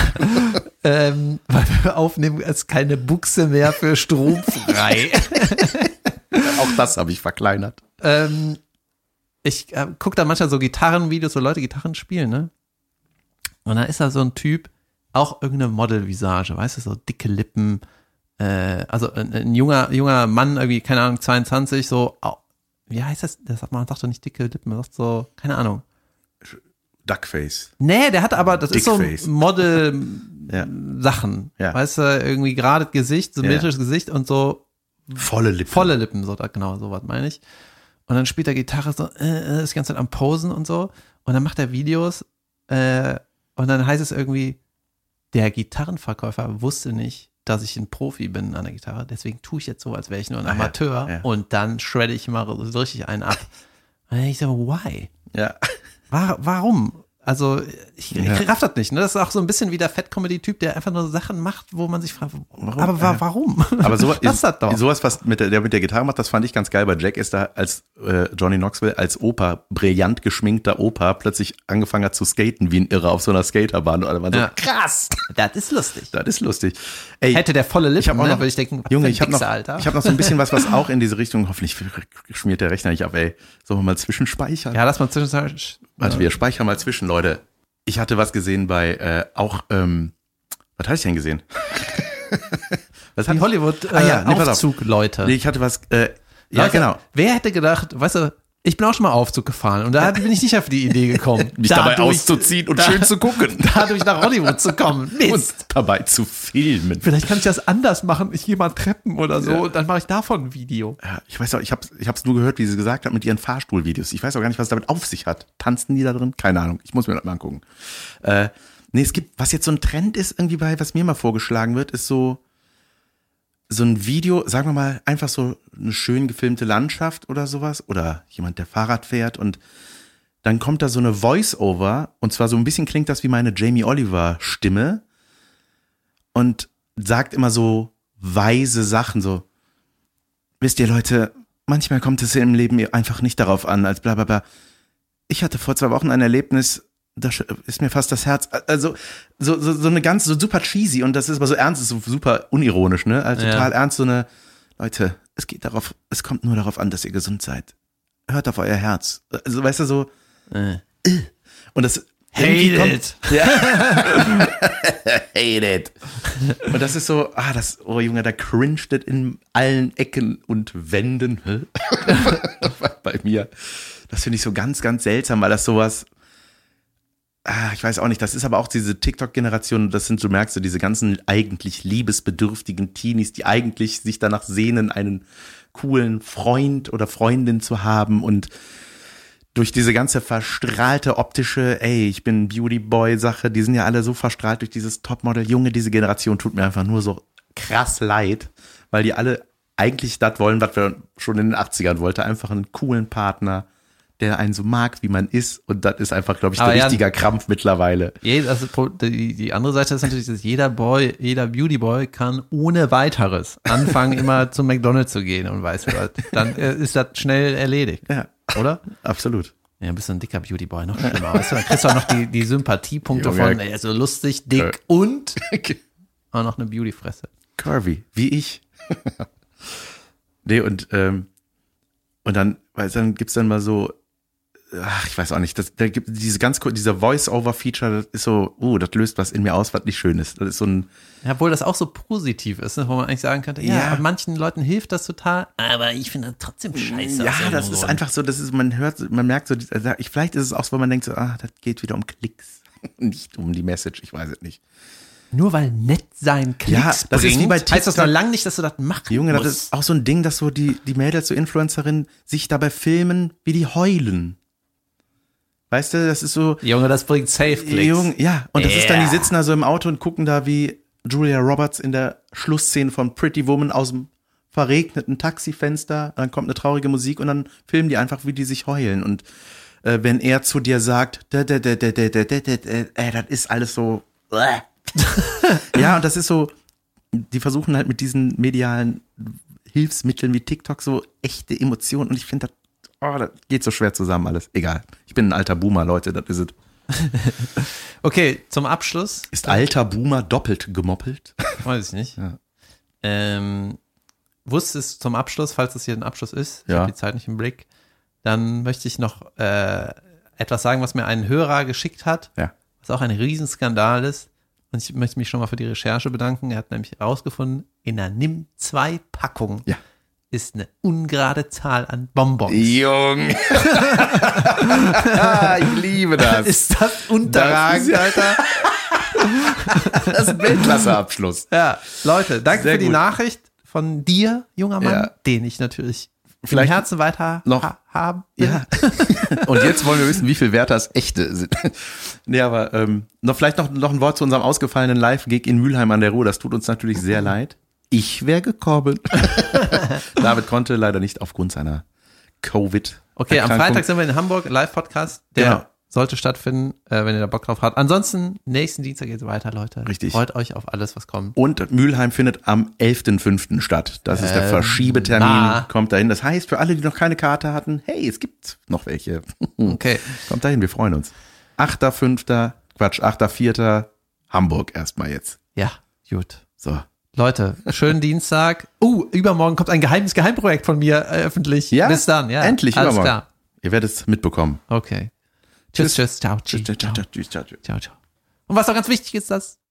ähm, weil wir aufnehmen, ist keine Buchse mehr für Strom frei. Auch das habe ich verkleinert. ähm, ich äh, gucke da manchmal so Gitarrenvideos, wo Leute Gitarren spielen, ne? Und da ist da so ein Typ, auch irgendeine Modelvisage, weißt du, so dicke Lippen, äh, also ein, ein junger, junger Mann, irgendwie, keine Ahnung, zweiundzwanzig, so, au, wie heißt das? das sagt, man sagt doch nicht dicke Lippen, man sagt so, keine Ahnung. Duckface. Nee, der hat aber, das Dickface. ist so Model-Sachen, Ja. Ja. weißt du, irgendwie gerade Gesicht, symmetrisches Gesicht und so Volle Lippen. volle Lippen, so, da- genau, so was meine ich. Und dann spielt er Gitarre so, äh, äh, ist die ganze Zeit am Posen und so. Und dann macht er Videos, äh, und dann heißt es irgendwie, der Gitarrenverkäufer wusste nicht, dass ich ein Profi bin an der Gitarre, deswegen tue ich jetzt so, als wäre ich nur ein Ah, ja. Amateur Ja. und dann shredde ich mal so richtig einen ab. Und dann denk ich so, why? Ja. War, warum? Also ich, Ja. ich raff das nicht. Ne? Das ist auch so ein bisschen wie der Fett-Comedy-Typ, der einfach nur Sachen macht, wo man sich fragt, Warum? aber wa- warum? Aber so, Lass das doch. sowas, was mit der, der mit der Gitarre macht, das fand ich ganz geil bei Jack, ist da als äh, Johnny Knoxville als Opa, brillant geschminkter Opa, plötzlich angefangen hat zu skaten wie ein Irrer auf so einer Skaterbahn. Und alle waren so, Ja. krass, Das ist lustig. das ist lustig. Ey, Hätte der volle Lippen, ich habe auch ne, noch, würde ich denken, was Junge, für ein ich habe noch, Wichser, Alter. ich habe noch so ein bisschen was, was auch in diese Richtung, hoffentlich schmiert der Rechner nicht ab, ey. Sollen wir mal zwischenspeichern? Ja, lass mal zwischendurch. Warte, wir speichern mal zwischen, Leute. Ich hatte was gesehen bei, äh, auch, ähm, was hatte ich denn gesehen? was Die hatte ich? Hollywood Ah ja, äh, nee, pass auf. Aufzug-Leute. Nee, ich hatte was, äh, ja, Leute, genau. Wer hätte gedacht, weißt du, ich bin auch schon mal Aufzug gefahren und da bin ich nicht auf die Idee gekommen, Mich dabei auszuziehen und schön zu gucken. dadurch nach Hollywood zu kommen. Mist. Und dabei zu filmen. Vielleicht kann ich das anders machen. Ich gehe mal Treppen oder so Ja. und dann mache ich davon ein Video. Ja, ich weiß auch, ich hab's, ich hab's nur gehört, wie sie gesagt hat mit ihren Fahrstuhlvideos. Ich weiß auch gar nicht, was es damit auf sich hat. Tanzen die da drin? Keine Ahnung. Ich muss mir das mal angucken. Äh, nee, es gibt, was jetzt so ein Trend ist, irgendwie bei, was mir mal vorgeschlagen wird, ist so, so ein Video, sagen wir mal, einfach so eine schön gefilmte Landschaft oder sowas. Oder jemand, der Fahrrad fährt und dann kommt da so eine Voice-Over und zwar so ein bisschen klingt das wie meine Jamie Oliver-Stimme und sagt immer so weise Sachen, so, wisst ihr Leute, manchmal kommt es im Leben einfach nicht darauf an, als bla bla bla. Ich hatte vor zwei Wochen ein Erlebnis, da ist mir fast das Herz, also so, so, so eine ganz, so super cheesy und das ist aber so ernst, ist so super unironisch, ne? Also Ja. total ernst, so eine, Leute, es geht darauf, es kommt nur darauf an, dass ihr gesund seid. Hört auf euer Herz. Also weißt du, so, Äh. und das Hate irgendwie kommt- it. Ja. Hate it. Und das ist so, ah, das, oh Junge, da cringed it in allen Ecken und Wänden. Hä? Bei mir. Das finde ich so ganz, ganz seltsam, weil das sowas, ah, ich weiß auch nicht, das ist aber auch diese TikTok-Generation, das sind, du merkst du, diese ganzen eigentlich liebesbedürftigen Teenies, die eigentlich sich danach sehnen, einen coolen Freund oder Freundin zu haben und durch diese ganze verstrahlte optische, ey, ich bin Beauty-Boy-Sache, die sind ja alle so verstrahlt durch dieses Topmodel. Junge, diese Generation tut mir einfach nur so krass leid, weil die alle eigentlich das wollen, was wir schon in den achtzigern wollten. Einfach einen coolen Partner, der einen so mag, wie man ist. Und das ist einfach, glaube ich, Aber der ja, richtiger Krampf mittlerweile. Je- Also die, die andere Seite ist natürlich, dass jeder Boy, jeder Beauty-Boy kann ohne weiteres anfangen, immer zum McDonald's zu gehen und weiß was. Dann äh, ist das schnell erledigt, Ja, oder? absolut. Ja, bist du ein dicker Beauty-Boy, noch schlimmer. Weißt du, dann kriegst du auch noch die, die Sympathiepunkte Junge. von, ey, so lustig, dick Äh. und auch noch eine Beauty-Fresse. Curvy, wie ich. Nee, und, ähm, und dann, weil dann gibt's dann mal so, ach, ich weiß auch nicht, das, da gibt diese ganz kurz, dieser Voice-Over-Feature, das ist so, uh, das löst was in mir aus, was nicht schön ist. Das ist so ein, Ja, obwohl das auch so positiv ist, ne, wo man eigentlich sagen könnte, ja, Ja. manchen Leuten hilft das total, aber ich finde das trotzdem scheiße. ja, aus das irgendeinem ist Grund. einfach so, das ist, man hört, man merkt so, also ich, vielleicht ist es auch so, weil man denkt so, ah, das geht wieder um Klicks, nicht um die Message, ich weiß es nicht. Nur weil nett sein Klicks Ja, das ist bringt, wie bei heißt das TikTok. noch lange nicht, dass du das machen Junge, das musst. ist auch so ein Ding, dass so die, die Mädels, so Influencerinnen, sich dabei filmen, wie die heulen. Weißt du, das ist so, Junge, das bringt Safe-Klicks. Junge, ja, und das ist dann, die Ja. sitzen da so im Auto und gucken da, wie Julia Roberts in der Schlussszene von Pretty Woman aus dem verregneten Taxifenster, dann kommt eine traurige Musik und dann filmen die einfach, wie die sich heulen. Und äh, wenn er zu dir sagt, da, da, da, da, da, da, da, da, äh, das ist alles so, ja, und das ist so, die versuchen halt mit diesen medialen Hilfsmitteln wie TikTok so echte Emotionen und ich finde, das, oh, das geht so schwer zusammen alles. Egal, ich bin ein alter Boomer, Leute, das ist es. Okay, zum Abschluss. Ist alter Boomer doppelt gemoppelt? Weiß ich nicht. Ja. Ähm, wusstest zum Abschluss, falls es hier ein Abschluss ist, ich Ja. habe die Zeit nicht im Blick, dann möchte ich noch äh, etwas sagen, was mir ein Hörer geschickt hat, Ja. was auch ein Riesenskandal ist. Und ich möchte mich schon mal für die Recherche bedanken. Er hat nämlich herausgefunden, in der Nimm zwei Packung Ja. ist eine ungerade Zahl an Bonbons. Jung. Ich liebe das. Ist das unterragend, Alter? Das ist ein Weltklasse-Abschluss. Ja, Leute, danke Sehr für die gut. Nachricht von dir, junger Mann, Ja. den ich natürlich Vielleicht im Herzen weiter noch- ha haben. Ja. Und jetzt wollen wir wissen, wie viel wert das echte sind. Nee, aber ähm, noch vielleicht noch, noch ein Wort zu unserem ausgefallenen Live-Gig in Mülheim an der Ruhr. Das tut uns natürlich sehr leid. Ich wäre gekommen. David konnte leider nicht aufgrund seiner Covid. Okay, am Freitag sind wir in Hamburg, Live-Podcast. Der Genau. sollte stattfinden, äh, wenn ihr da Bock drauf habt. Ansonsten, nächsten Dienstag geht's weiter, Leute. Richtig. Freut euch auf alles, was kommt. Und Mülheim findet am elften fünften statt. Das ist der Ähm, Verschiebetermin. na. Kommt dahin. Das heißt, für alle, die noch keine Karte hatten, hey, es gibt noch welche. Okay. Kommt dahin, wir freuen uns. achter fünfter Quatsch, achter vierter Hamburg erstmal jetzt. Ja, gut. So. Leute, schönen Dienstag. Uh, übermorgen kommt ein geheimes Geheimprojekt von mir äh, öffentlich. Ja? Bis dann, ja. Endlich alles übermorgen. klar. Ihr werdet es mitbekommen. Okay. Tschüss, tschüss, ciao, Tschüss, ciao, tschüss, tschüss, tschüss, tschüss. ciao, ciao. Und was auch ganz wichtig ist, das